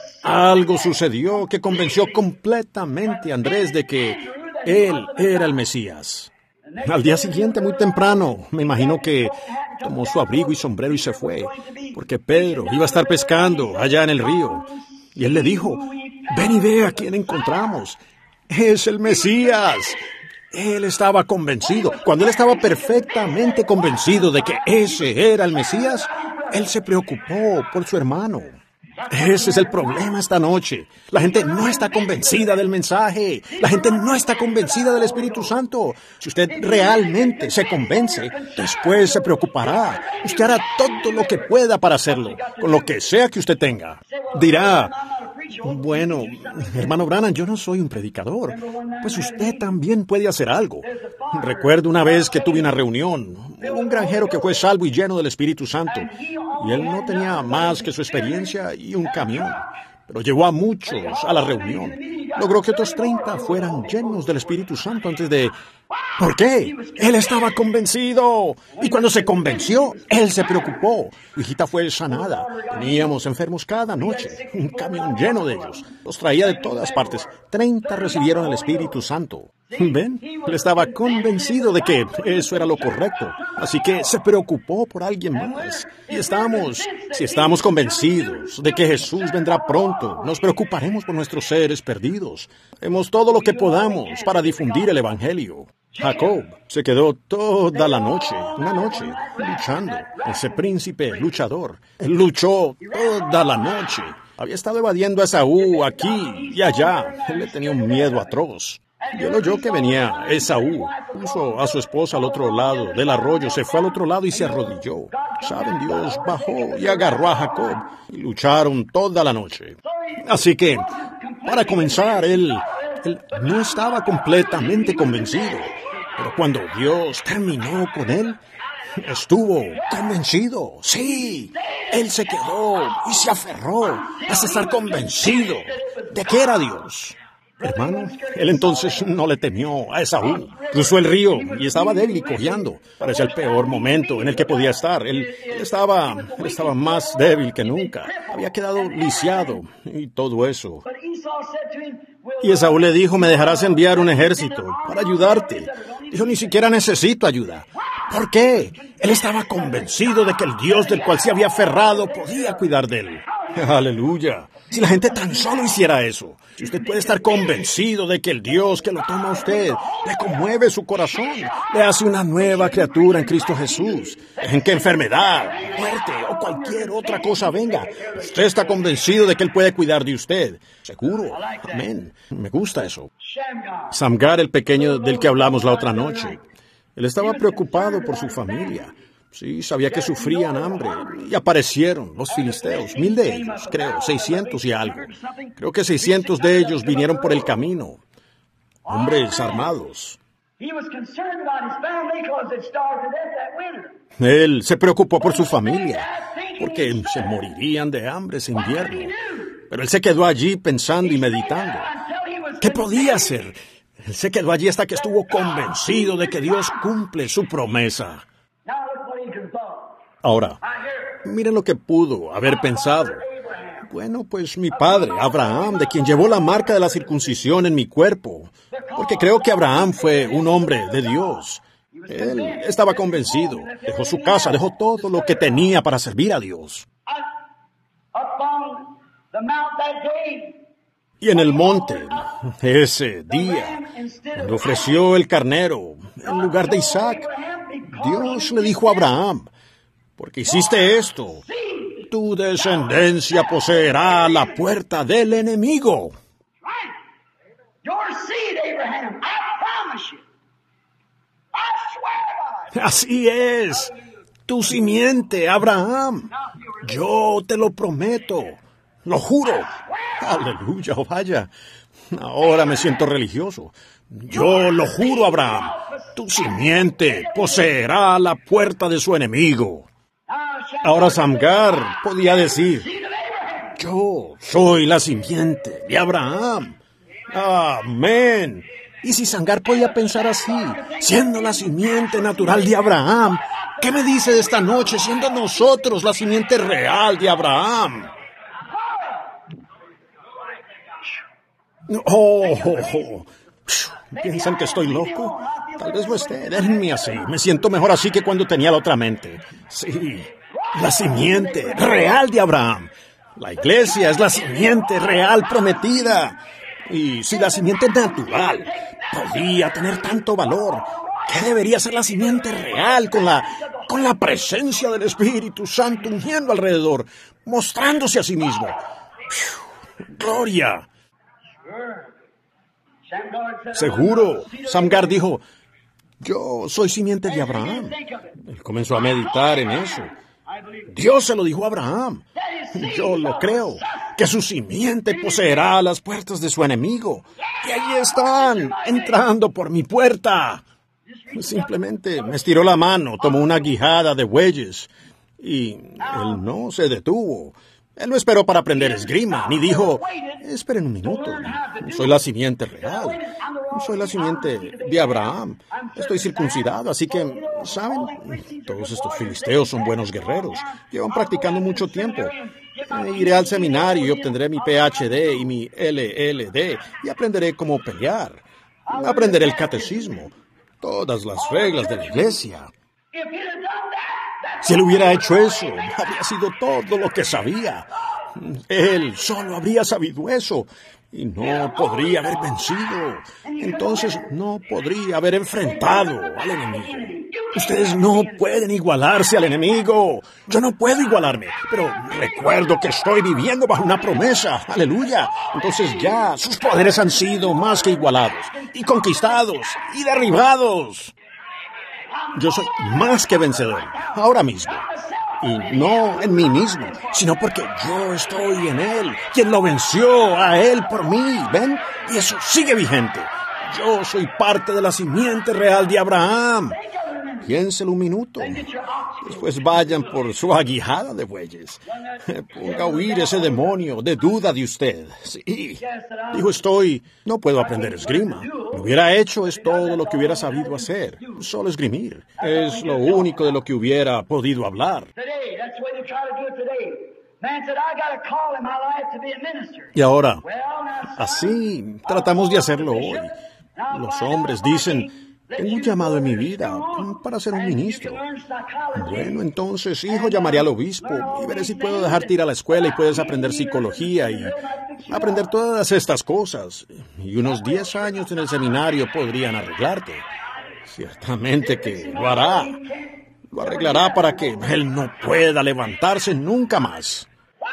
Algo sucedió que convenció completamente a Andrés de que él era el Mesías. Al día siguiente, muy temprano, me imagino que tomó su abrigo y sombrero y se fue, porque Pedro iba a estar pescando allá en el río. Y él le dijo, ven y ve a quién encontramos. Es el Mesías. Él estaba convencido. Cuando él estaba perfectamente convencido de que ese era el Mesías, él se preocupó por su hermano. Ese es el problema esta noche. La gente no está convencida del mensaje. La gente no está convencida del Espíritu Santo. Si usted realmente se convence, después se preocupará. Usted hará todo lo que pueda para hacerlo, con lo que sea que usted tenga. Dirá, bueno, hermano Branham, yo no soy un predicador. Pues usted también puede hacer algo. Recuerdo una vez que tuve una reunión, un granjero que fue salvo y lleno del Espíritu Santo, y él no tenía más que su experiencia y un camión, pero llevó a muchos a la reunión. Logró que otros treinta fueran llenos del Espíritu Santo antes de... ¿Por qué? Él estaba convencido. Y cuando se convenció, él se preocupó. Su hijita fue sanada. Teníamos enfermos cada noche. Un camión lleno de ellos. Los traía de todas partes. Treinta recibieron el Espíritu Santo. ¿Ven? Él estaba convencido de que eso era lo correcto. Así que se preocupó por alguien más. Y estamos, si estamos convencidos de que Jesús vendrá pronto, nos preocuparemos por nuestros seres perdidos. Haremos todo lo que podamos para difundir el Evangelio. Jacob se quedó toda la noche, una noche, luchando. Ese príncipe luchador, él luchó toda la noche. Había estado evadiendo a Esaú aquí y allá. Él le tenía un miedo atroz. Y él oyó que venía Esaú, puso a su esposa al otro lado del arroyo, se fue al otro lado y se arrodilló. Saben, Dios bajó y agarró a Jacob y lucharon toda la noche. Así que, para comenzar, él, él no estaba completamente convencido, pero cuando Dios terminó con él, estuvo convencido. Sí, él se quedó y se aferró hasta estar convencido de que era Dios. Hermano, él entonces no le temió a Esaú. Cruzó el río y estaba débil y cojeando. Parecía el peor momento en el que podía estar. Él, él, estaba, él estaba más débil que nunca. Había quedado lisiado y todo eso. Y Esaú le dijo, me dejarás enviar un ejército para ayudarte. Dijo, ni siquiera necesito ayuda. ¿Por qué? Él estaba convencido de que el Dios del cual se había aferrado podía cuidar de él. Aleluya. Si la gente tan solo hiciera eso, si usted puede estar convencido de que el Dios que lo toma a usted le conmueve su corazón, le hace una nueva criatura en Cristo Jesús, en que enfermedad, muerte o cualquier otra cosa venga, usted está convencido de que Él puede cuidar de usted. Seguro. Amén. Me gusta eso. Samgar, el pequeño del que hablamos la otra noche, él estaba preocupado por su familia. Sí, sabía que sufrían hambre. Y aparecieron los filisteos, mil de ellos, creo, seiscientos y algo. Creo que seiscientos de ellos vinieron por el camino. Hombres armados. Él se preocupó por su familia, porque se morirían de hambre ese invierno. Pero él se quedó allí pensando y meditando. ¿Qué podía hacer? Él se quedó allí hasta que estuvo convencido de que Dios cumple su promesa. Ahora, miren lo que pudo haber pensado. Bueno, pues mi padre, Abraham, de quien llevó la marca de la circuncisión en mi cuerpo, porque creo que Abraham fue un hombre de Dios. Él estaba convencido, dejó su casa, dejó todo lo que tenía para servir a Dios. Y en el monte, ese día, cuando ofreció el carnero en lugar de Isaac, Dios le dijo a Abraham, porque hiciste esto, tu descendencia poseerá la puerta del enemigo. Así es, tu simiente, Abraham. Yo te lo prometo, lo juro. Aleluya, oh vaya. Ahora me siento religioso. Yo lo juro, Abraham, tu simiente poseerá la puerta de su enemigo. Ahora Samgar podía decir, yo soy la simiente de Abraham. Amén. Y si Samgar podía pensar así, siendo la simiente natural de Abraham, ¿qué me dice de esta noche siendo nosotros la simiente real de Abraham? Oh, oh, oh. ¿Piensan que estoy loco? Tal vez lo esté. Déjenme así. Me siento mejor así que cuando tenía la otra mente. Sí, la simiente real de Abraham. La iglesia es la simiente real prometida. Y si la simiente natural podía tener tanto valor, ¿qué debería ser la simiente real con la, con la presencia del Espíritu Santo ungiendo alrededor, mostrándose a sí mismo? ¡Gloria! Seguro, Samgar dijo, yo soy simiente de Abraham. Él comenzó a meditar en eso. Dios se lo dijo a Abraham. Yo lo creo, que su simiente poseerá las puertas de su enemigo. Y allí están, entrando por mi puerta. Simplemente me estiró la mano, tomó una guijada de bueyes y él no se detuvo. Él no esperó para aprender esgrima, ni dijo, esperen un minuto, soy la simiente real, soy la simiente de Abraham, estoy circuncidado, así que, ¿saben? Todos estos filisteos son buenos guerreros, llevan practicando mucho tiempo. Eh, iré al seminario y obtendré mi P H D y mi L L D y aprenderé cómo pelear. Aprenderé el catecismo, todas las reglas de la iglesia. Si él hubiera hecho eso, habría sido todo lo que sabía. Él solo habría sabido eso y no podría haber vencido. Entonces no podría haber enfrentado al enemigo. Ustedes no pueden igualarse al enemigo. Yo no puedo igualarme, pero recuerdo que estoy viviendo bajo una promesa. Aleluya. Entonces ya sus poderes han sido más que igualados, y conquistados, y derribados. Yo soy más que vencedor, ahora mismo. Y no en mí mismo, sino porque yo estoy en Él, quien lo venció a Él por mí, ¿ven? Y eso sigue vigente. Yo soy parte de la simiente real de Abraham. Piénselo un minuto. Después vayan por su aguijada de bueyes. Ponga a huir ese demonio de duda de usted. Sí. Dijo, estoy... No puedo aprender esgrima. Lo hubiera hecho es todo lo que hubiera sabido hacer. Solo esgrimir. Es lo único de lo que hubiera podido hablar. Y ahora, así tratamos de hacerlo hoy. Los hombres dicen... Tengo un llamado en mi vida para ser un ministro. Bueno, entonces, hijo, llamaré al obispo y veré si puedo dejarte ir a la escuela y puedes aprender psicología y aprender todas estas cosas. Y unos diez años en el seminario podrían arreglarte. Ciertamente que lo hará. Lo arreglará para que él no pueda levantarse nunca más.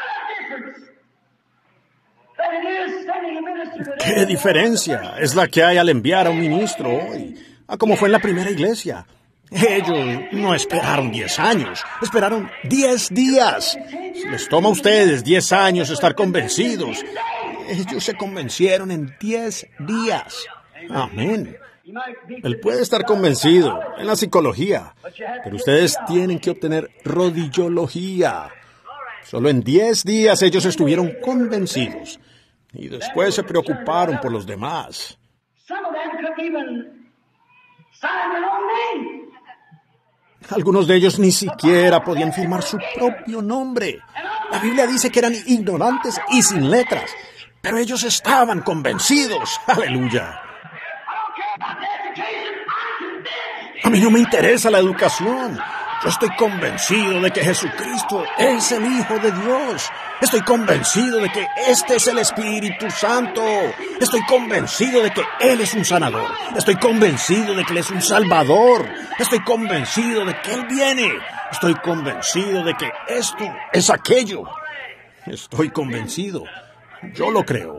¿Qué diferencia es la que hay al enviar a un ministro hoy? A como fue en la primera iglesia. Ellos no esperaron diez años, esperaron diez días. Si les toma a ustedes diez años estar convencidos, ellos se convencieron en diez días. Amén. Él puede estar convencido en la psicología, pero ustedes tienen que obtener rodillología. Solo en diez días ellos estuvieron convencidos y después se preocuparon por los demás. Algunos de ellos ni siquiera podían firmar su propio nombre. La Biblia dice que eran ignorantes y sin letras, pero ellos estaban convencidos. ¡Aleluya! A mí no me interesa la educación. Yo estoy convencido de que Jesucristo es el Hijo de Dios. Estoy convencido de que este es el Espíritu Santo. Estoy convencido de que Él es un sanador. Estoy convencido de que Él es un salvador. Estoy convencido de que Él viene. Estoy convencido de que esto es aquello. Estoy convencido. Yo lo creo.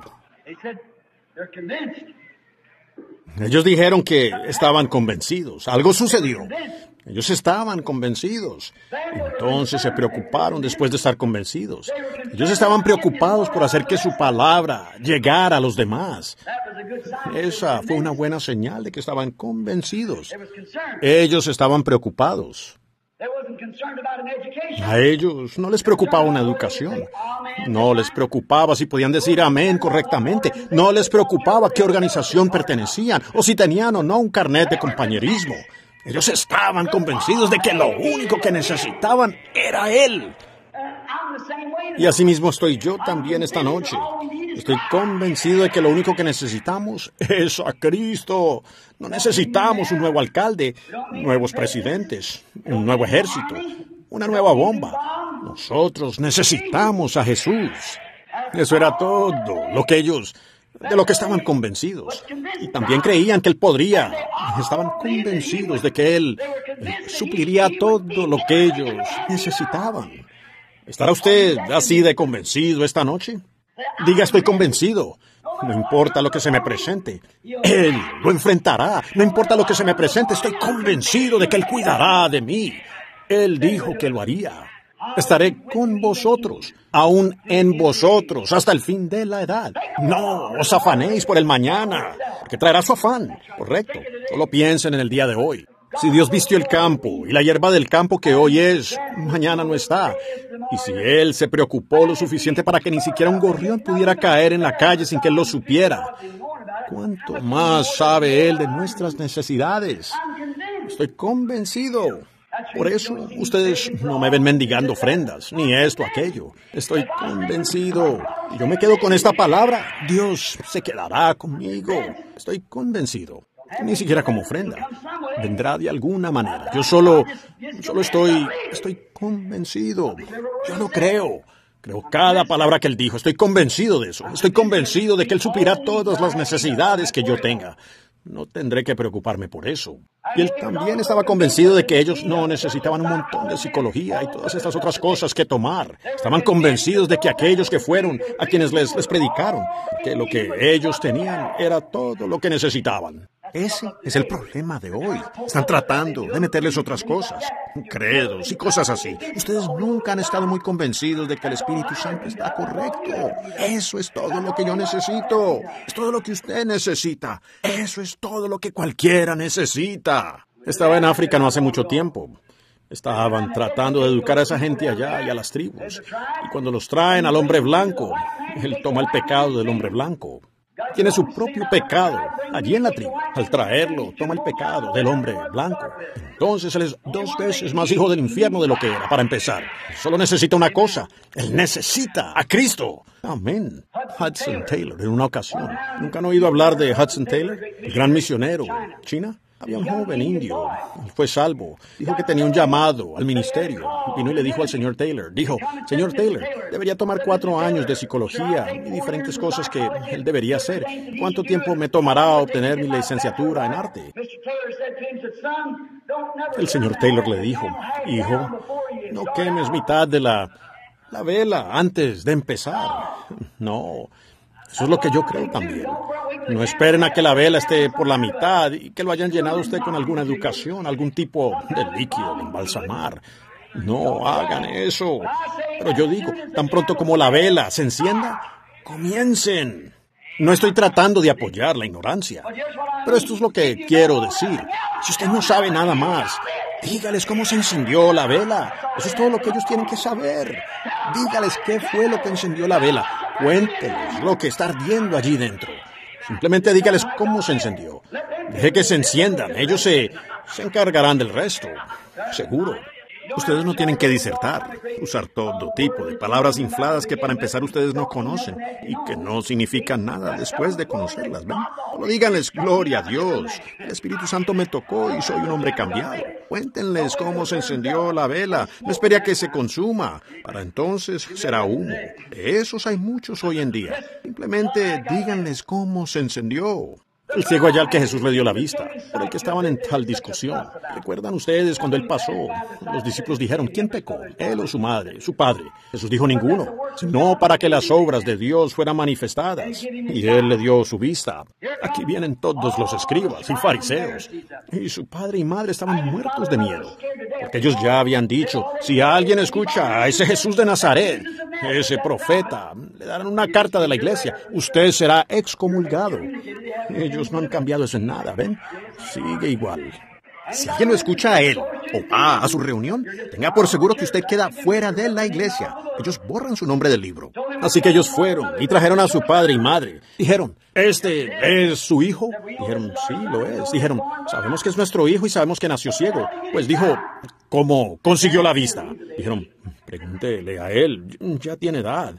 Ellos dijeron que estaban convencidos. Algo sucedió. Ellos estaban convencidos. Entonces se preocuparon después de estar convencidos. Ellos estaban preocupados por hacer que su palabra llegara a los demás. Esa fue una buena señal de que estaban convencidos. Ellos estaban preocupados. A ellos no les preocupaba una educación. No les preocupaba si podían decir amén correctamente. No les preocupaba qué organización pertenecían o si tenían o no un carnet de compañerismo. Ellos estaban convencidos de que lo único que necesitaban era Él. Y así mismo estoy yo también esta noche. Estoy convencido de que lo único que necesitamos es a Cristo. No necesitamos un nuevo alcalde, nuevos presidentes, un nuevo ejército, una nueva bomba. Nosotros necesitamos a Jesús. Eso era todo lo que ellos... de lo que estaban convencidos. Y también creían que Él podría. Estaban convencidos de que Él supliría todo lo que ellos necesitaban. ¿Estará usted así de convencido esta noche? Diga, estoy convencido. No importa lo que se me presente. Él lo enfrentará. No importa lo que se me presente. Estoy convencido de que Él cuidará de mí. Él dijo que lo haría. Estaré con vosotros, aún en vosotros, hasta el fin de la edad. No os afanéis por el mañana, que traerá su afán. Correcto. Solo piensen en el día de hoy. Si Dios vistió el campo y la hierba del campo que hoy es, mañana no está. Y si Él se preocupó lo suficiente para que ni siquiera un gorrión pudiera caer en la calle sin que Él lo supiera, ¿cuánto más sabe Él de nuestras necesidades? Estoy convencido. Por eso ustedes no me ven mendigando ofrendas, ni esto, aquello. Estoy convencido. Y yo me quedo con esta palabra. Dios se quedará conmigo. Estoy convencido. Ni siquiera como ofrenda. Vendrá de alguna manera. Yo solo, solo estoy, estoy convencido. Yo no creo. Creo cada palabra que Él dijo. Estoy convencido de eso. Estoy convencido de que Él suplirá todas las necesidades que yo tenga. No tendré que preocuparme por eso. Y él también estaba convencido de que ellos no necesitaban un montón de psicología y todas estas otras cosas que tomar. Estaban convencidos de que aquellos que fueron a quienes les, les predicaron, que lo que ellos tenían era todo lo que necesitaban. Ese es el problema de hoy. Están tratando de meterles otras cosas, credos y cosas así. Ustedes nunca han estado muy convencidos de que el Espíritu Santo está correcto. Eso es todo lo que yo necesito. Es todo lo que usted necesita. Eso es todo lo que cualquiera necesita. Estaba en África no hace mucho tiempo. Estaban tratando de educar a esa gente allá y a las tribus. Y cuando los traen al hombre blanco, él toma el pecado del hombre blanco. Tiene su propio pecado allí en la tribu. Al traerlo, toma el pecado del hombre blanco. Entonces él es dos veces más hijo del infierno de lo que era, para empezar. Solo necesita una cosa. Él necesita a Cristo. Amén. Hudson Taylor, en una ocasión. ¿Nunca han oído hablar de Hudson Taylor? El gran misionero. ¿China? Había un joven indio, él fue salvo, dijo que tenía un llamado al ministerio, vino y le dijo al señor Taylor, dijo, señor Taylor, debería tomar cuatro años de psicología y diferentes cosas que él debería hacer. ¿Cuánto tiempo me tomará obtener mi licenciatura en arte? El señor Taylor le dijo, hijo, no quemes mitad de la, la vela antes de empezar. No, eso es lo que yo creo también. No esperen a que la vela esté por la mitad y que lo hayan llenado usted con alguna educación, algún tipo de líquido de embalsamar. No hagan eso. Pero yo digo, tan pronto como la vela se encienda, comiencen. No estoy tratando de apoyar la ignorancia, pero esto es lo que quiero decir. Si usted no sabe nada más, dígales cómo se encendió la vela. Eso es todo lo que ellos tienen que saber. Dígales qué fue lo que encendió la vela. Cuénteles lo que está ardiendo allí dentro. Simplemente dígales cómo se encendió. Deje que se enciendan. Ellos se, se encargarán del resto. Seguro. Ustedes no tienen que disertar, usar todo tipo de palabras infladas que para empezar ustedes no conocen y que no significan nada después de conocerlas, ¿ven? Solo díganles, gloria a Dios, el Espíritu Santo me tocó y soy un hombre cambiado. Cuéntenles cómo se encendió la vela, no espere a que se consuma, para entonces será humo. De esos hay muchos hoy en día. Simplemente díganles cómo se encendió. El ciego allá al que Jesús le dio la vista, por el que estaban en tal discusión. ¿Recuerdan ustedes cuando él pasó? Los discípulos dijeron, ¿quién pecó? ¿Él o su madre, su padre? Jesús dijo, ninguno, sino para que las obras de Dios fueran manifestadas. Y él le dio su vista. Aquí vienen todos los escribas y fariseos. Y su padre y madre estaban muertos de miedo. Porque ellos ya habían dicho, si alguien escucha a ese Jesús de Nazaret, ese profeta, le darán una carta de la iglesia, usted será excomulgado. Ellos no han cambiado eso en nada, ¿ven? Sigue igual. Si alguien lo escucha a él o va a su reunión, tenga por seguro que usted queda fuera de la iglesia. Ellos borran su nombre del libro. Así que ellos fueron y trajeron a su padre y madre. Dijeron, ¿este es su hijo? Dijeron, sí, lo es. Dijeron, sabemos que es nuestro hijo y sabemos que nació ciego. Pues dijo, ¿cómo consiguió la vista? Dijeron, pregúntele a él, ya tiene edad.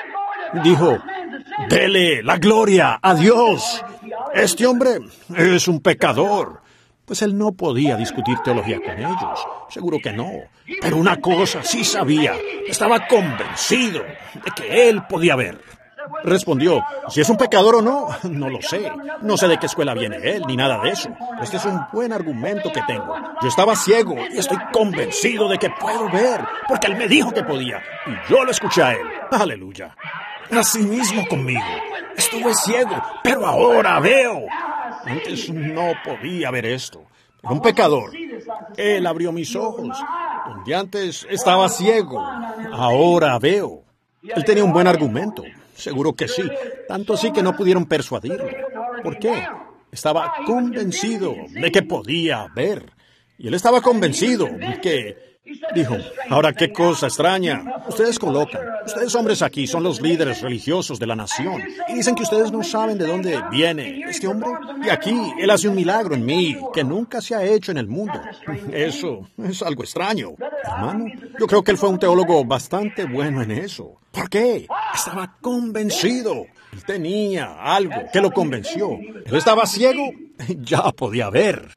Dijo, dele la gloria a Dios. Este hombre es un pecador. Pues él no podía discutir teología con ellos. Seguro que no. Pero una cosa sí sabía. Estaba convencido de que él podía ver. Respondió, si es un pecador o no, no lo sé. No sé de qué escuela viene él, ni nada de eso. Este es un buen argumento que tengo. Yo estaba ciego y estoy convencido de que puedo ver, porque él me dijo que podía. Y yo lo escuché a él. Aleluya. Así mismo conmigo. Estuve ciego, pero ahora veo. Antes no podía ver esto. Era un pecador. Él abrió mis ojos. Donde antes estaba ciego, ahora veo. Él tenía un buen argumento. Seguro que sí. Tanto así que no pudieron persuadirlo. ¿Por qué? Estaba convencido de que podía ver. Y él estaba convencido de que... Dijo, ahora qué cosa extraña. Ustedes colocan, ustedes hombres aquí son los líderes religiosos de la nación y dicen que ustedes no saben de dónde viene este hombre. Y aquí él hace un milagro en mí que nunca se ha hecho en el mundo. Eso es algo extraño. Hermano, yo creo que él fue un teólogo bastante bueno en eso. ¿Por qué? Estaba convencido. Él tenía algo que lo convenció. Él estaba ciego, ya podía ver.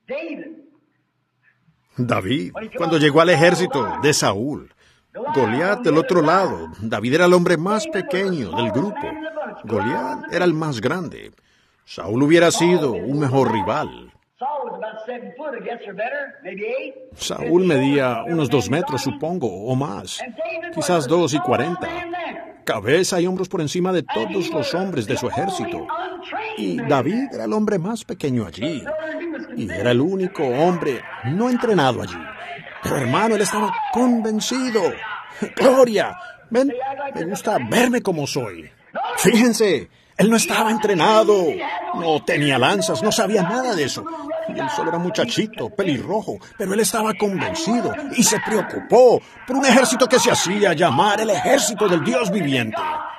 David, cuando llegó al ejército de Saúl, Goliat del otro lado, David era el hombre más pequeño del grupo, Goliat era el más grande. Saúl hubiera sido un mejor rival. Saúl medía unos dos metros, supongo, o más, quizás dos y cuarenta, cabeza y hombros por encima de todos los hombres de su ejército. Y David era el hombre más pequeño allí, y era el único hombre no entrenado allí. Pero hermano, él estaba convencido. ¡Gloria! Ven, me gusta verme como soy. Fíjense, él no estaba entrenado, no tenía lanzas, no sabía nada de eso. Y él solo era un muchachito, pelirrojo, pero él estaba convencido y se preocupó por un ejército que se hacía llamar el ejército del Dios viviente.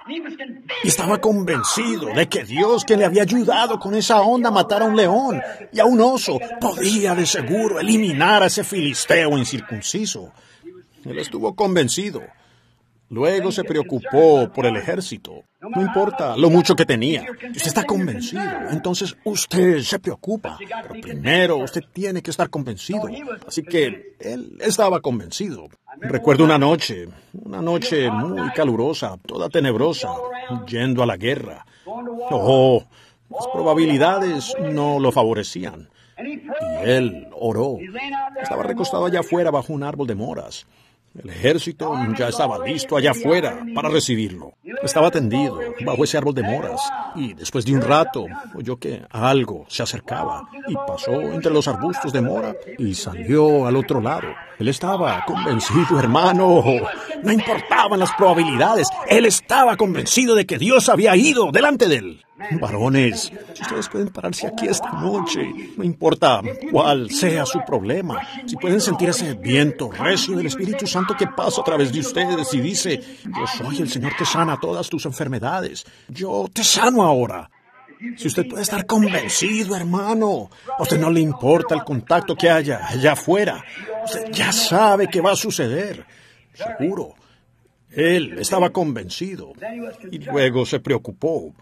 Y estaba convencido de que Dios, que le había ayudado con esa onda a matar a un león y a un oso, podía de seguro eliminar a ese filisteo incircunciso. Él estuvo convencido. Luego se preocupó por el ejército. No importa lo mucho que tenía. Usted está convencido, entonces usted se preocupa. Pero primero usted tiene que estar convencido. Así que él estaba convencido. Recuerdo una noche, una noche muy calurosa, toda tenebrosa, yendo a la guerra. Oh, las probabilidades no lo favorecían. Y él oró. Estaba recostado allá afuera bajo un árbol de moras. El ejército ya estaba listo allá afuera para recibirlo. Estaba tendido bajo ese árbol de moras y después de un rato oyó que algo se acercaba y pasó entre los arbustos de mora y salió al otro lado. Él estaba convencido, hermano. No importaban las probabilidades. Él estaba convencido de que Dios había ido delante de él. Varones, si ustedes pueden pararse aquí esta noche, no importa cuál sea su problema, si pueden sentir ese viento recio del Espíritu Santo que pasa a través de ustedes y dice, yo soy el Señor que sana todas tus enfermedades, yo te sano ahora. Si usted puede estar convencido, hermano, a usted no le importa el contacto que haya allá afuera, usted ya sabe que va a suceder, seguro. Él estaba convencido y luego se preocupó.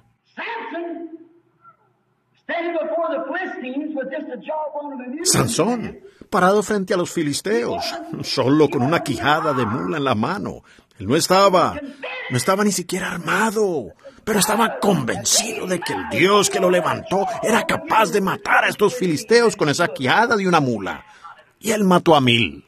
Sansón, parado frente a los filisteos, solo con una quijada de mula en la mano. Él no estaba, no estaba ni siquiera armado, pero estaba convencido de que el Dios que lo levantó era capaz de matar a estos filisteos con esa quijada de una mula. Y él mató a mil.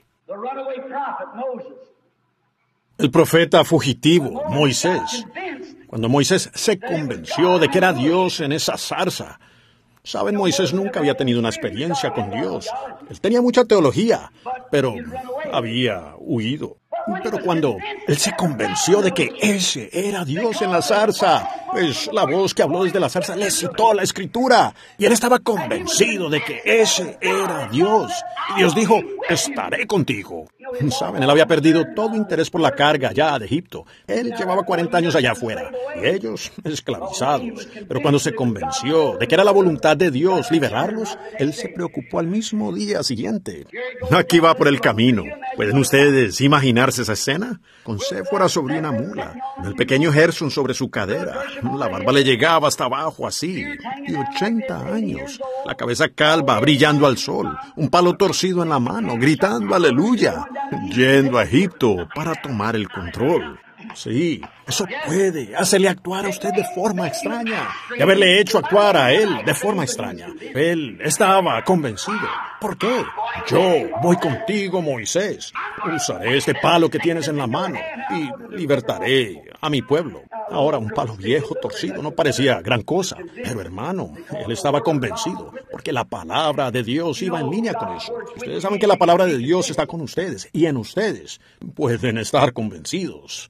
El profeta fugitivo, Moisés. Cuando Moisés se convenció de que era Dios en esa zarza. Saben, Moisés nunca había tenido una experiencia con Dios. Él tenía mucha teología, pero había huido. Pero cuando él se convenció de que ese era Dios en la zarza, pues la voz que habló desde la zarza le citó la Escritura. Y él estaba convencido de que ese era Dios. Y Dios dijo, estaré contigo. Saben, él había perdido todo interés por la carga allá de Egipto. Él llevaba cuarenta años allá afuera, y ellos esclavizados. Pero cuando se convenció de que era la voluntad de Dios liberarlos, él se preocupó al mismo día siguiente. Aquí va por el camino. ¿Pueden ustedes imaginarse esa escena? Con Séfora sobre una mula, el pequeño Gerson sobre su cadera. La barba le llegaba hasta abajo así, y ochenta años. La cabeza calva, brillando al sol, un palo torcido en la mano, gritando aleluya. Yendo a Egipto para tomar el control. Sí, eso puede hacerle actuar a usted de forma extraña y haberle hecho actuar a él de forma extraña. Él estaba convencido. ¿Por qué? Yo voy contigo, Moisés. Usaré este palo que tienes en la mano y libertaré a mi pueblo. Ahora, un palo viejo, torcido, no parecía gran cosa. Pero, hermano, él estaba convencido, porque la palabra de Dios iba en línea con eso. Ustedes saben que la palabra de Dios está con ustedes, y en ustedes pueden estar convencidos.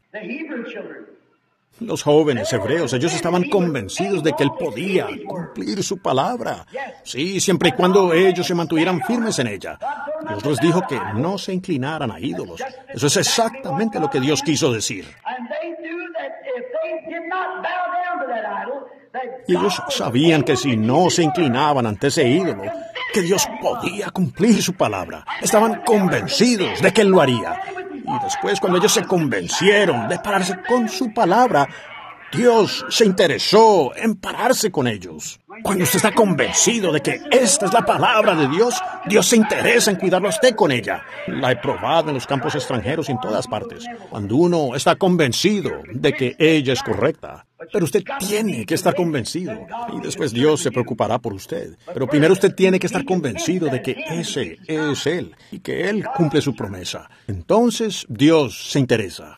Los jóvenes hebreos, ellos estaban convencidos de que él podía cumplir su palabra. Sí, siempre y cuando ellos se mantuvieran firmes en ella. Dios les dijo que no se inclinaran a ídolos. Eso es exactamente lo que Dios quiso decir. Y ellos sabían que si no se inclinaban ante ese ídolo, que Dios podía cumplir su palabra. Estaban convencidos de que Él lo haría. Y después, cuando ellos se convencieron de pararse con su palabra, Dios se interesó en pararse con ellos. Cuando usted está convencido de que esta es la palabra de Dios, Dios se interesa en cuidarlo a usted con ella. La he probado en los campos extranjeros y en todas partes. Cuando uno está convencido de que ella es correcta. Pero usted tiene que estar convencido. Y después Dios se preocupará por usted. Pero primero usted tiene que estar convencido de que ese es Él y que Él cumple su promesa. Entonces Dios se interesa.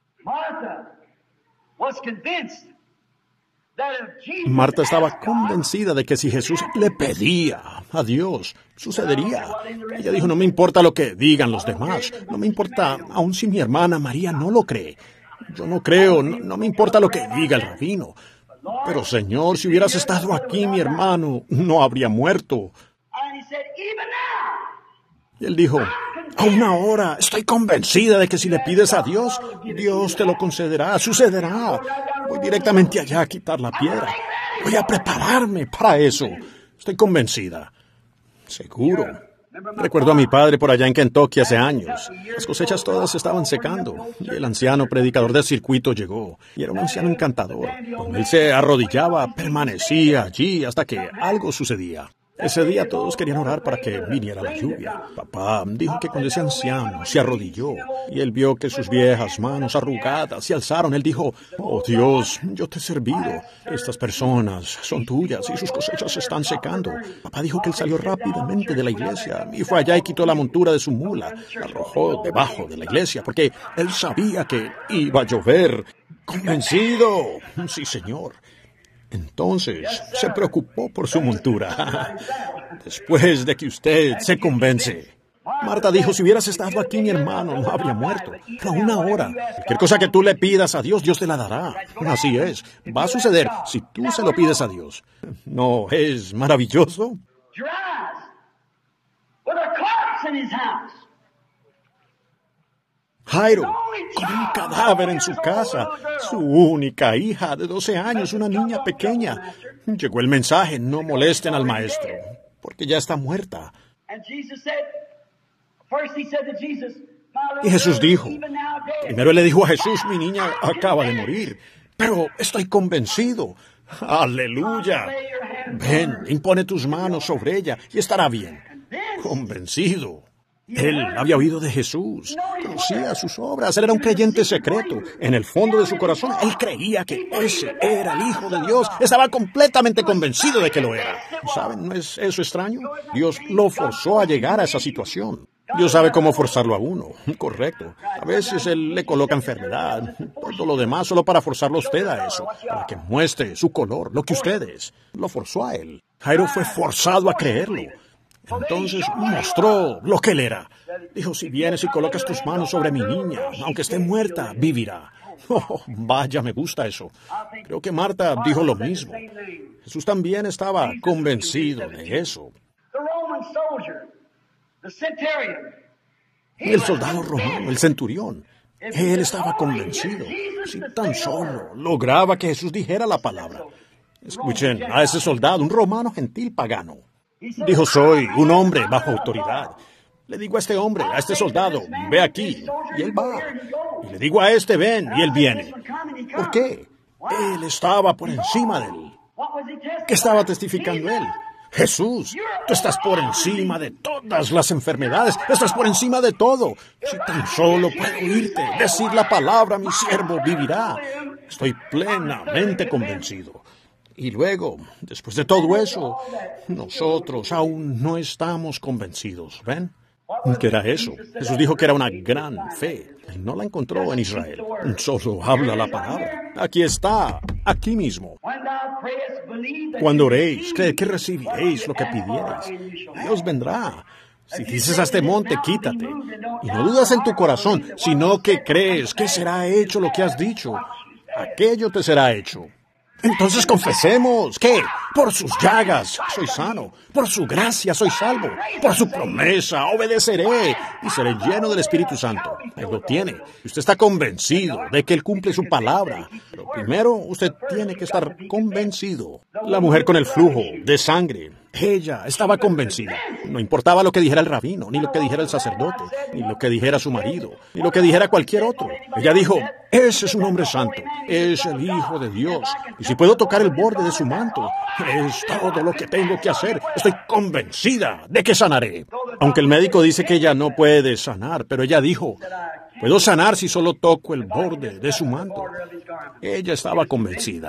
Marta estaba convencida de que si Jesús le pedía a Dios, sucedería. Ella dijo, no me importa lo que digan los demás, no me importa, aun si mi hermana María no lo cree. Yo no creo, no, no me importa lo que diga el rabino. Pero Señor, si hubieras estado aquí, mi hermano no habría muerto. Y él dijo, aún ahora estoy convencida de que si le pides a Dios, Dios te lo concederá, sucederá. Voy directamente allá a quitar la piedra. Voy a prepararme para eso. Estoy convencida. Seguro. Recuerdo a mi padre por allá en Kentucky hace años. Las cosechas todas estaban secando y el anciano predicador del circuito llegó. Y era un anciano encantador. Cuando él se arrodillaba, permanecía allí hasta que algo sucedía. Ese día todos querían orar para que viniera la lluvia. Papá dijo que cuando ese anciano se arrodilló y él vio que sus viejas manos arrugadas se alzaron, él dijo, oh Dios, yo te he servido. Estas personas son tuyas y sus cosechas se están secando. Papá dijo que él salió rápidamente de la iglesia y fue allá y quitó la montura de su mula. La arrojó debajo de la iglesia porque él sabía que iba a llover. Convencido. Sí, Señor. Entonces se preocupó por su montura. Después de que usted se convence. Marta dijo, si hubieras estado aquí, mi hermano no habría muerto. Pero aún ahora, cualquier cosa que tú le pidas a Dios, Dios te la dará. Así es. Va a suceder si tú se lo pides a Dios. ¿No es maravilloso? Jairo, con un cadáver en su casa, su única hija de doce años, una niña pequeña. Llegó el mensaje, no molesten al maestro, porque ya está muerta. Y Jesús dijo, primero él le dijo a Jesús, mi niña acaba de morir, pero estoy convencido. ¡Aleluya! Ven, impone tus manos sobre ella y estará bien. Convencido. Él había oído de Jesús, conocía sus obras, él era un creyente secreto. En el fondo de su corazón, él creía que ese era el Hijo de Dios. Estaba completamente convencido de que lo era. ¿Saben? ¿No es eso extraño? Dios lo forzó a llegar a esa situación. Dios sabe cómo forzarlo a uno. Correcto. A veces Él le coloca enfermedad, todo lo demás solo para forzarlo a usted a eso, para que muestre su color, lo que usted es. Lo forzó a él. Jairo fue forzado a creerlo. Entonces mostró lo que él era. Dijo, si vienes y colocas tus manos sobre mi niña, aunque esté muerta, vivirá. Oh, vaya, me gusta eso. Creo que Marta dijo lo mismo. Jesús también estaba convencido de eso. El soldado romano, el centurión, él estaba convencido. Si tan solo lograba que Jesús dijera la palabra. Escuchen a ese soldado, un romano gentil pagano. Dijo, soy un hombre bajo autoridad. Le digo a este hombre, a este soldado, ve aquí, y él va. Y le digo a este, ven, y él viene. ¿Por qué? Él estaba por encima de él. ¿Qué estaba testificando él? Jesús, tú estás por encima de todas las enfermedades, estás por encima de todo. Si tan solo puedo oírte decir la palabra, mi siervo vivirá. Estoy plenamente convencido. Y luego, después de todo eso, nosotros aún no estamos convencidos, ¿ven? ¿Qué era eso? Jesús dijo que era una gran fe. Él no la encontró en Israel. Solo habla la palabra. Aquí está, aquí mismo. Cuando oréis, creed que recibiréis lo que pidierais. Dios vendrá. Si dices a este monte, quítate. Y no dudas en tu corazón, sino que crees que será hecho lo que has dicho. Aquello te será hecho. Entonces confesemos que por sus llagas soy sano, por su gracia soy salvo, por su promesa obedeceré y seré lleno del Espíritu Santo. Él lo tiene. Usted está convencido de que Él cumple su palabra. Pero primero usted tiene que estar convencido. La mujer con el flujo de sangre, ella estaba convencida. No importaba lo que dijera el rabino, ni lo que dijera el sacerdote, ni lo que dijera su marido, ni lo que dijera cualquier otro. Ella dijo, ese es un hombre santo, es el Hijo de Dios. Y si puedo tocar el borde de su manto, es todo lo que tengo que hacer. Estoy convencida de que sanaré. Aunque el médico dice que ella no puede sanar, pero ella dijo, puedo sanar si solo toco el borde de su manto. Ella estaba convencida.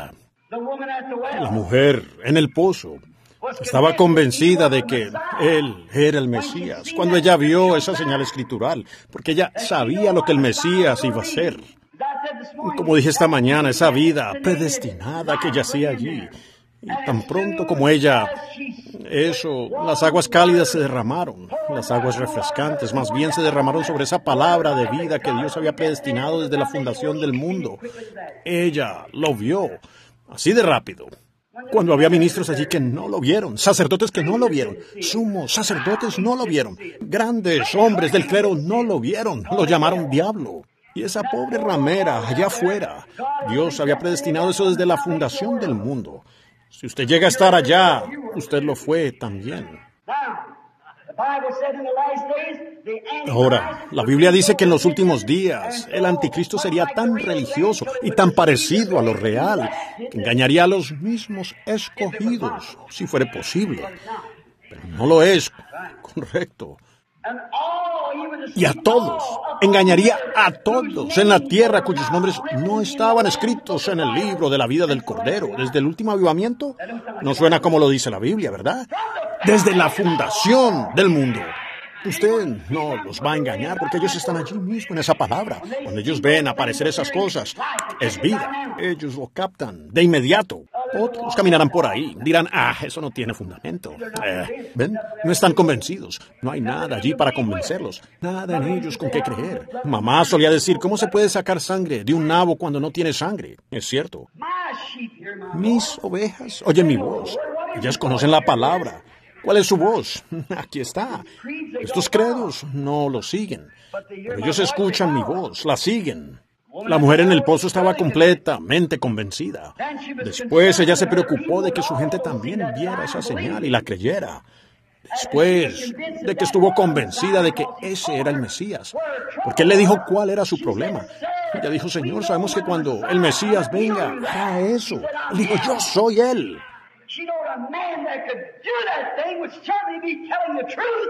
La mujer en el pozo estaba convencida de que él era el Mesías cuando ella vio esa señal escritural, porque ella sabía lo que el Mesías iba a hacer. Como dije esta mañana, esa vida predestinada que yacía allí. Y tan pronto como ella, eso, las aguas cálidas se derramaron, las aguas refrescantes más bien se derramaron sobre esa palabra de vida que Dios había predestinado desde la fundación del mundo. Ella lo vio, así de rápido. Cuando había ministros allí que no lo vieron, sacerdotes que no lo vieron, sumos sacerdotes no lo vieron, grandes hombres del clero no lo vieron, lo llamaron diablo. Y esa pobre ramera allá afuera, Dios había predestinado eso desde la fundación del mundo. Si usted llega a estar allá, usted lo fue también. Ahora, la Biblia dice que en los últimos días el anticristo sería tan religioso y tan parecido a lo real que engañaría a los mismos escogidos, si fuera posible. Pero no lo es, correcto. Y a todos, engañaría a todos en la tierra cuyos nombres no estaban escritos en el libro de la vida del Cordero. Desde el último avivamiento, no suena como lo dice la Biblia, ¿verdad? Desde la fundación del mundo. Usted no los va a engañar porque ellos están allí mismo en esa palabra. Cuando ellos ven aparecer esas cosas, es vida. Ellos lo captan de inmediato. Otros caminarán por ahí, dirán, ah, eso no tiene fundamento. Eh, ¿Ven? No están convencidos. No hay nada allí para convencerlos. Nada en ellos con qué creer. Mamá solía decir, ¿cómo se puede sacar sangre de un nabo cuando no tiene sangre? Es cierto. Mis ovejas oyen mi voz. Ellas conocen la palabra. ¿Cuál es su voz? Aquí está. Estos credos no lo siguen, pero ellos escuchan mi voz, la siguen. La mujer en el pozo estaba completamente convencida. Después ella se preocupó de que su gente también viera esa señal y la creyera. Después de que estuvo convencida de que ese era el Mesías, porque él le dijo cuál era su problema. Ella dijo, Señor, sabemos que cuando el Mesías venga, hará eso. Él dijo, yo soy él. She knowed a man that could do that thing would certainly be telling the truth.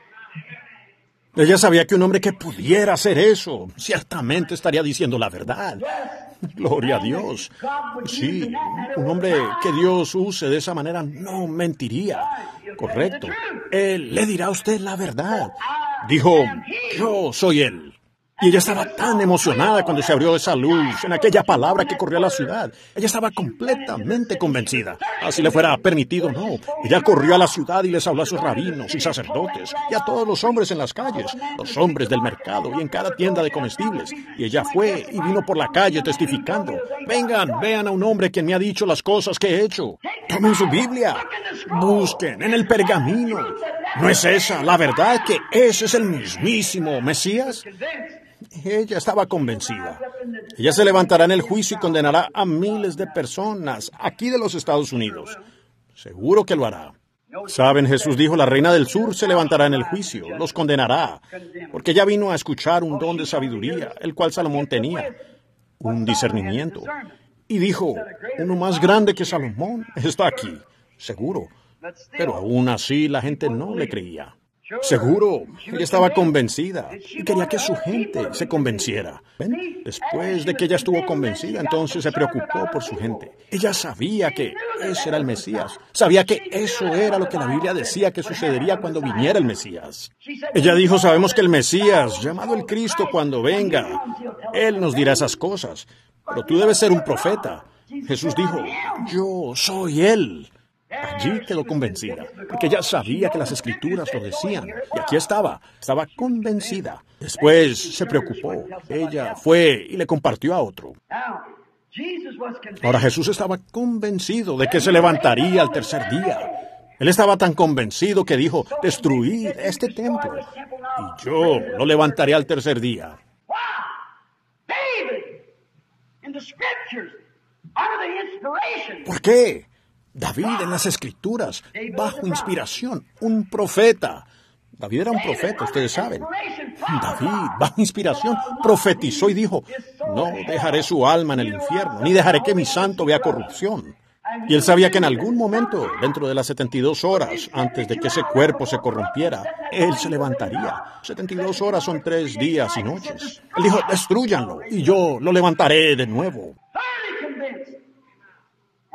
Ella sabía que un hombre que pudiera hacer eso, ciertamente estaría diciendo la verdad. Gloria a Dios. Sí, un hombre que Dios use de esa manera no mentiría. Correcto. Él le dirá a usted la verdad. Dijo, yo soy él. Y ella estaba tan emocionada cuando se abrió esa luz en aquella palabra que corrió a la ciudad. Ella estaba completamente convencida. Así le fuera permitido, no. Ella corrió a la ciudad y les habló a sus rabinos y sacerdotes y a todos los hombres en las calles, los hombres del mercado y en cada tienda de comestibles. Y ella fue y vino por la calle testificando. Vengan, vean a un hombre quien me ha dicho las cosas que he hecho. Tomen su Biblia. Busquen en el pergamino. ¿No es esa la verdad que ese es el mismísimo Mesías? Ella estaba convencida. Ella se levantará en el juicio y condenará a miles de personas aquí de los Estados Unidos. Seguro que lo hará. Saben, Jesús dijo, la reina del sur se levantará en el juicio, los condenará, porque ella vino a escuchar un don de sabiduría, el cual Salomón tenía, un discernimiento. Y dijo, uno más grande que Salomón está aquí, seguro. Pero aún así la gente no le creía. Seguro, ella estaba convencida y quería que su gente se convenciera. ¿Ven? Después de que ella estuvo convencida, entonces se preocupó por su gente. Ella sabía que ese era el Mesías. Sabía que eso era lo que la Biblia decía que sucedería cuando viniera el Mesías. Ella dijo, sabemos que el Mesías, llamado el Cristo, cuando venga, Él nos dirá esas cosas. Pero tú debes ser un profeta. Jesús dijo, yo soy Él. Allí quedó convencida, porque ella sabía que las Escrituras lo decían. Y aquí estaba, estaba convencida. Después se preocupó. Ella fue y le compartió a otro. Ahora Jesús estaba convencido de que se levantaría al tercer día. Él estaba tan convencido que dijo, destruid este templo, y yo lo levantaré al tercer día. ¿Por qué? David en las Escrituras, bajo inspiración, un profeta. David era un profeta, ustedes saben. David, bajo inspiración, profetizó y dijo, no dejaré su alma en el infierno, ni dejaré que mi santo vea corrupción. Y él sabía que en algún momento, dentro de las setenta y dos horas, antes de que ese cuerpo se corrompiera, él se levantaría. setenta y dos horas son tres días y noches. Él dijo, destrúyanlo, y yo lo levantaré de nuevo.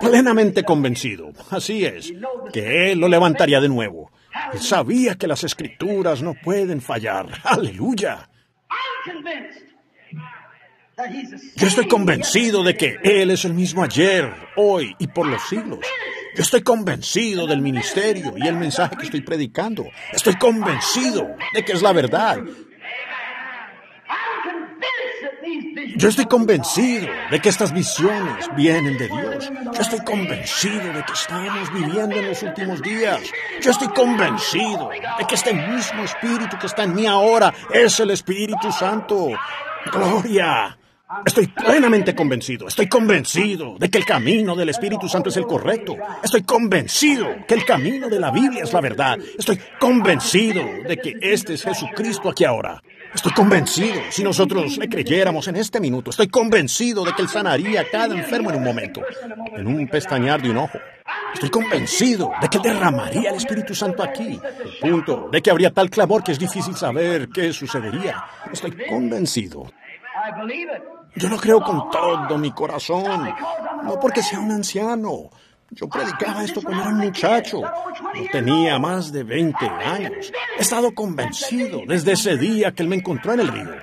plenamente convencido, así es, que Él lo levantaría de nuevo. Él sabía que las Escrituras no pueden fallar. ¡Aleluya! Yo estoy convencido de que Él es el mismo ayer, hoy y por los siglos. Yo estoy convencido del ministerio y el mensaje que estoy predicando. Estoy convencido de que es la verdad. Yo estoy convencido de que estas visiones vienen de Dios. Yo estoy convencido de que estamos viviendo en los últimos días. Yo estoy convencido de que este mismo Espíritu que está en mí ahora es el Espíritu Santo. ¡Gloria! Estoy plenamente convencido, estoy convencido de que el camino del Espíritu Santo es el correcto. Estoy convencido que el camino de la Biblia es la verdad. Estoy convencido de que este es Jesucristo aquí ahora. Estoy convencido, si nosotros le creyéramos en este minuto, estoy convencido de que Él sanaría a cada enfermo en un momento, en un pestañear de un ojo. Estoy convencido de que Él derramaría el Espíritu Santo aquí, al punto de que habría tal clamor que es difícil saber qué sucedería. Estoy convencido. Yo lo creo con todo mi corazón, no porque sea un anciano. Yo predicaba esto cuando era un muchacho. Yo tenía más de veinte años. He estado convencido desde ese día que Él me encontró en el río.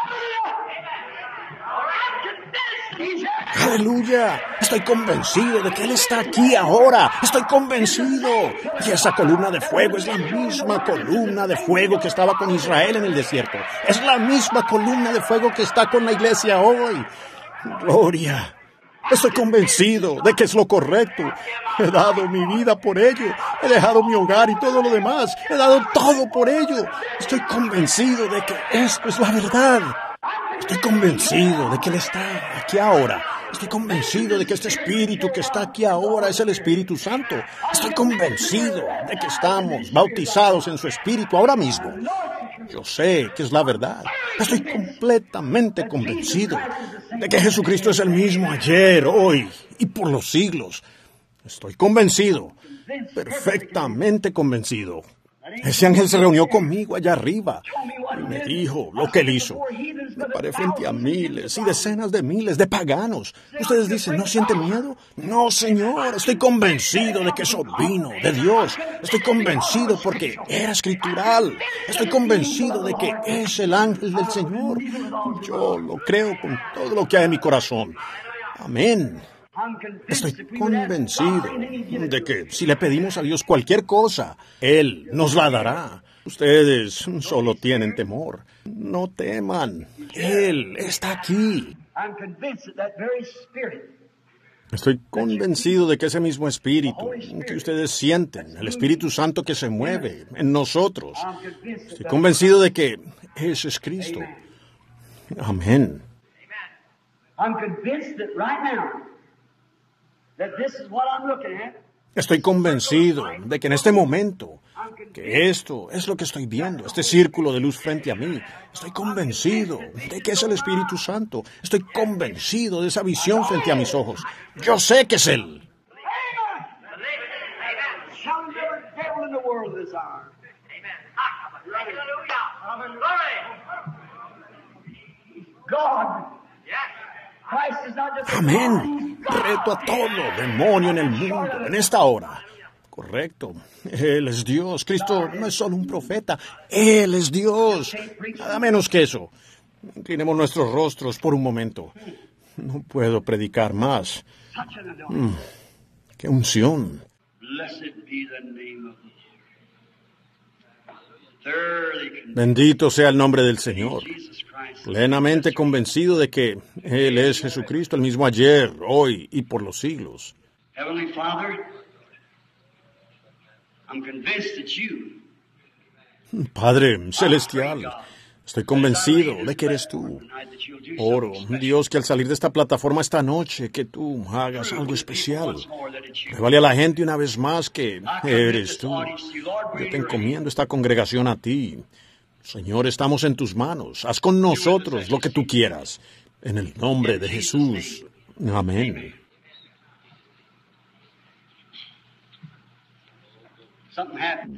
¡Aleluya! Estoy convencido de que Él está aquí ahora. Estoy convencido. Y esa columna de fuego es la misma columna de fuego que estaba con Israel en el desierto. Es la misma columna de fuego que está con la iglesia hoy. ¡Gloria! Estoy convencido de que es lo correcto. He dado mi vida por ello. He dejado mi hogar y todo lo demás. He dado todo por ello. Estoy convencido de que esto es la verdad. Estoy convencido de que Él está aquí ahora. Estoy convencido de que este Espíritu que está aquí ahora es el Espíritu Santo. Estoy convencido de que estamos bautizados en su Espíritu ahora mismo. Yo sé que es la verdad. Estoy completamente convencido de que Jesucristo es el mismo ayer, hoy y por los siglos. Estoy convencido, perfectamente convencido. Ese ángel se reunió conmigo allá arriba y me dijo lo que Él hizo. Me paré frente a miles y decenas de miles de paganos. Ustedes dicen, ¿no sienten miedo? No, Señor, estoy convencido de que eso vino de Dios. Estoy convencido porque era escritural. Estoy convencido de que es el ángel del Señor. Yo lo creo con todo lo que hay en mi corazón. Amén. Estoy convencido de que si le pedimos a Dios cualquier cosa, Él nos la dará. Ustedes solo tienen temor. No teman. Él está aquí. Estoy convencido de que ese mismo Espíritu que ustedes sienten, el Espíritu Santo que se mueve en nosotros, estoy convencido de que ese es Cristo. Amén. Estoy convencido de que en este momento, que esto es lo que estoy viendo, este círculo de luz frente a mí, estoy convencido de que es el Espíritu Santo. Estoy convencido de esa visión frente a mis ojos. Yo sé que es Él. Amén. Reto a todo demonio en el mundo, en esta hora. Correcto. Él es Dios. Cristo no es solo un profeta. Él es Dios. Nada menos que eso. Inclinemos nuestros rostros por un momento. No puedo predicar más. Mm, ¡Qué unción! Bendito sea el nombre del Señor. Plenamente convencido de que Él es Jesucristo, el mismo ayer, hoy y por los siglos. Padre Celestial, estoy convencido de que eres tú. Oro, Dios, que al salir de esta plataforma esta noche, que tú hagas algo especial. Revale a la gente una vez más que eres tú. Yo te encomiendo esta congregación a ti. Señor, estamos en tus manos. Haz con nosotros lo que tú quieras. En el nombre de Jesús. Amén. Something happened.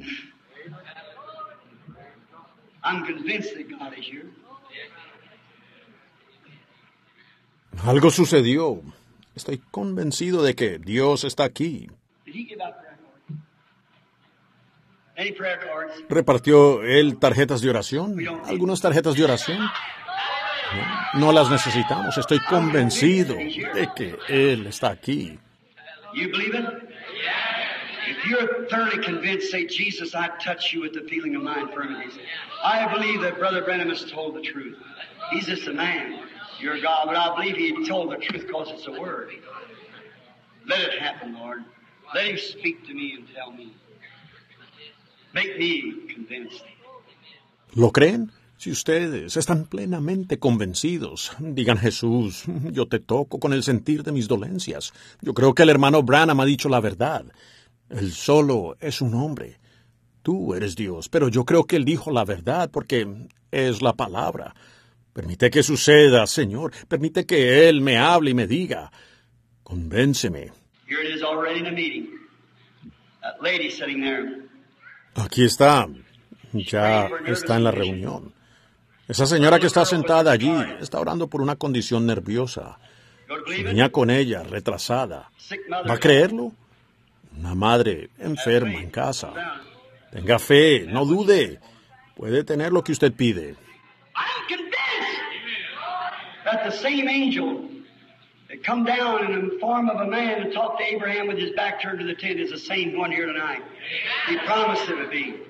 I'm convinced that God is here. Algo sucedió. Estoy convencido de que Dios está aquí. Did he give out prayer cards? Any prayer cards? ¿Repartió él tarjetas de oración? ¿Algunas tarjetas de oración? No, no las necesitamos. Estoy convencido de que Él está aquí. You believe it? If you're thoroughly convinced, say, Jesus, I touch you with the feeling of my infirmities. I believe that Brother Branham has told the truth. He's just a man. You're God, but I believe he told the truth because it's a word. Let it happen, Lord. Let him speak to me and tell me. Make me convinced. ¿Lo creen? Si ustedes están plenamente convencidos, digan, Jesús, yo te toco con el sentir de mis dolencias. Yo creo que el hermano Branham ha dicho la verdad. Él solo es un hombre. Tú eres Dios, pero yo creo que él dijo la verdad porque es la palabra. Permite que suceda, Señor. Permite que él me hable y me diga. Convénceme. Here it is already in a meeting. That lady sitting there. Aquí está. Ya está en la reunión. Esa señora que está sentada allí está orando por una condición nerviosa. Su niña con ella, retrasada. ¿Va a creerlo? Una madre enferma en casa. Tenga fe, no dude. Puede tener lo que usted pide. I'm convinced that the same angel that come down in the form of a man and talked to Abraham with his back turned to the tent is the same one here tonight. He promised it would be.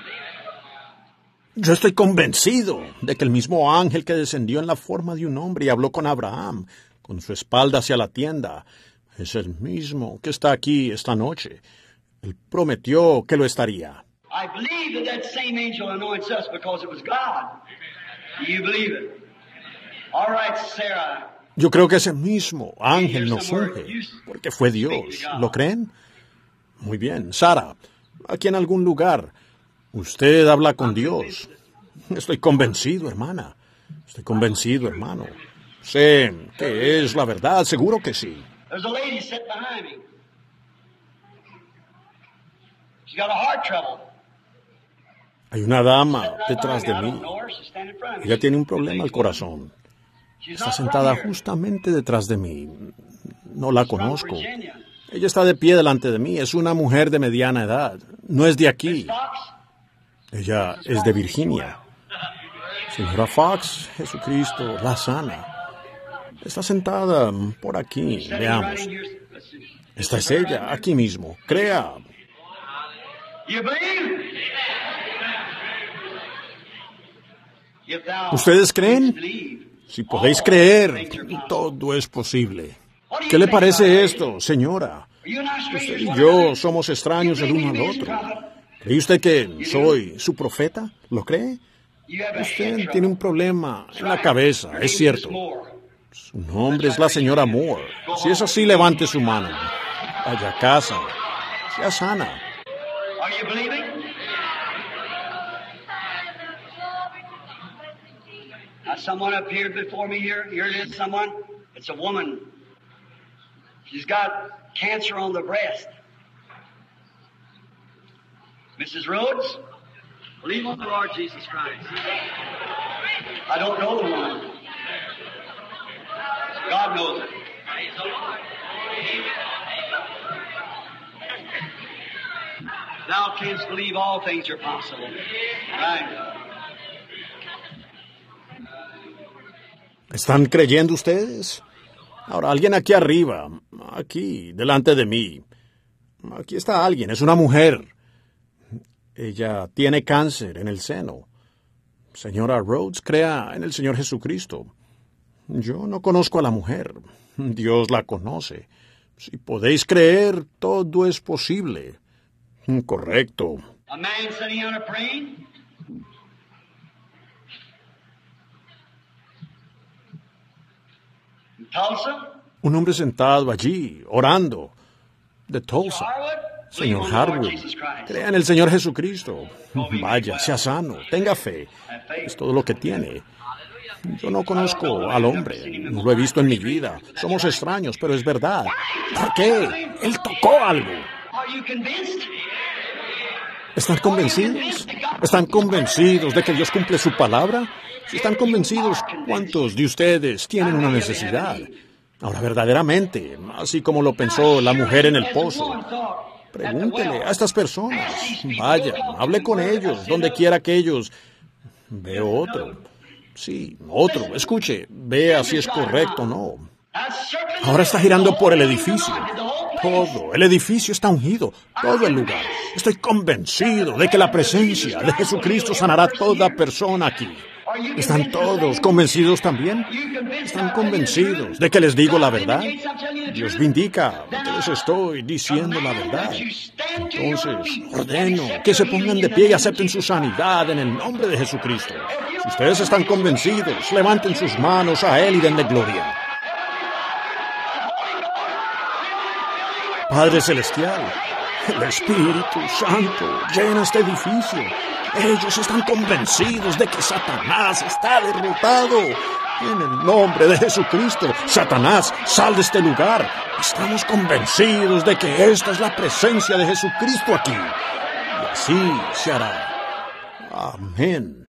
Yo estoy convencido de que el mismo ángel que descendió en la forma de un hombre y habló con Abraham, con su espalda hacia la tienda, es el mismo que está aquí esta noche. Él prometió que lo estaría. I believe that that same angel anoints us because it was God. Do you believe it? All right, Sarah. Yo creo que ese mismo ángel nos unge, porque fue Dios. ¿Lo creen? Muy bien. Sara, aquí en algún lugar, usted habla con Dios. Estoy convencido, hermana. Estoy convencido, hermano. Sé que es la verdad, seguro que sí. There's a lady sitting behind me. She's got a heart trouble. Hay una dama detrás de mí. Ella tiene un problema al corazón. Está sentada justamente detrás de mí. No la conozco. Ella está de pie delante de mí. Es una mujer de mediana edad. No es de aquí. Ella es de Virginia. Señora Fox, Jesucristo la sana. Está sentada por aquí. Veamos. Esta es ella, aquí mismo. Crea. ¿Ustedes creen? Si podéis creer, todo es posible. ¿Qué le parece esto, señora? Usted y yo somos extraños el uno al otro. ¿Cree usted que soy su profeta? ¿Lo cree? Usted tiene un problema en la cabeza, es cierto. Su nombre es la señora Moore. Si es así, levante su mano. Vaya a casa. Sea sana. Now, someone appeared before me here. Here it is, someone. It's a woman. She's got cancer on the breast. Missus Rhodes, believe on the Lord Jesus Christ. I don't know the woman. God knows it. Thou canst believe all things are possible. Right. ¿Están creyendo ustedes? Ahora, alguien aquí arriba, aquí, delante de mí. Aquí está alguien, es una mujer. Ella tiene cáncer en el seno. Señora Rhodes, crea en el Señor Jesucristo. Yo no conozco a la mujer. Dios la conoce. Si podéis creer, todo es posible. Correcto. A man sitting on a praying. In Tulsa. Un hombre sentado allí, orando. De Tulsa. Señor Harwood, crea en el Señor Jesucristo. Vaya, sea sano, tenga fe. Es todo lo que tiene. Yo no conozco al hombre, no lo he visto en mi vida. Somos extraños, pero es verdad. ¿Por qué? Él tocó algo. ¿Están convencidos? ¿Están convencidos de que Dios cumple su palabra? Si están convencidos, ¿cuántos de ustedes tienen una necesidad? Ahora, verdaderamente, así como lo pensó la mujer en el pozo, pregúntele a estas personas. Vaya, hable con ellos, donde quiera que ellos... Veo otro. Sí, otro. Escuche, vea si es correcto o no. Ahora está girando por el edificio. Todo, el edificio está ungido. Todo el lugar. Estoy convencido de que la presencia de Jesucristo sanará a toda persona aquí. ¿Están todos convencidos también? ¿Están convencidos de que les digo la verdad? Dios vindica que les estoy diciendo la verdad. Entonces, ordeno que se pongan de pie y acepten su sanidad en el nombre de Jesucristo. Si ustedes están convencidos, levanten sus manos a Él y denle gloria. Padre Celestial, el Espíritu Santo llena este edificio. Ellos están convencidos de que Satanás está derrotado. En el nombre de Jesucristo, Satanás, sal de este lugar. Estamos convencidos de que esta es la presencia de Jesucristo aquí. Y así se hará. Amén.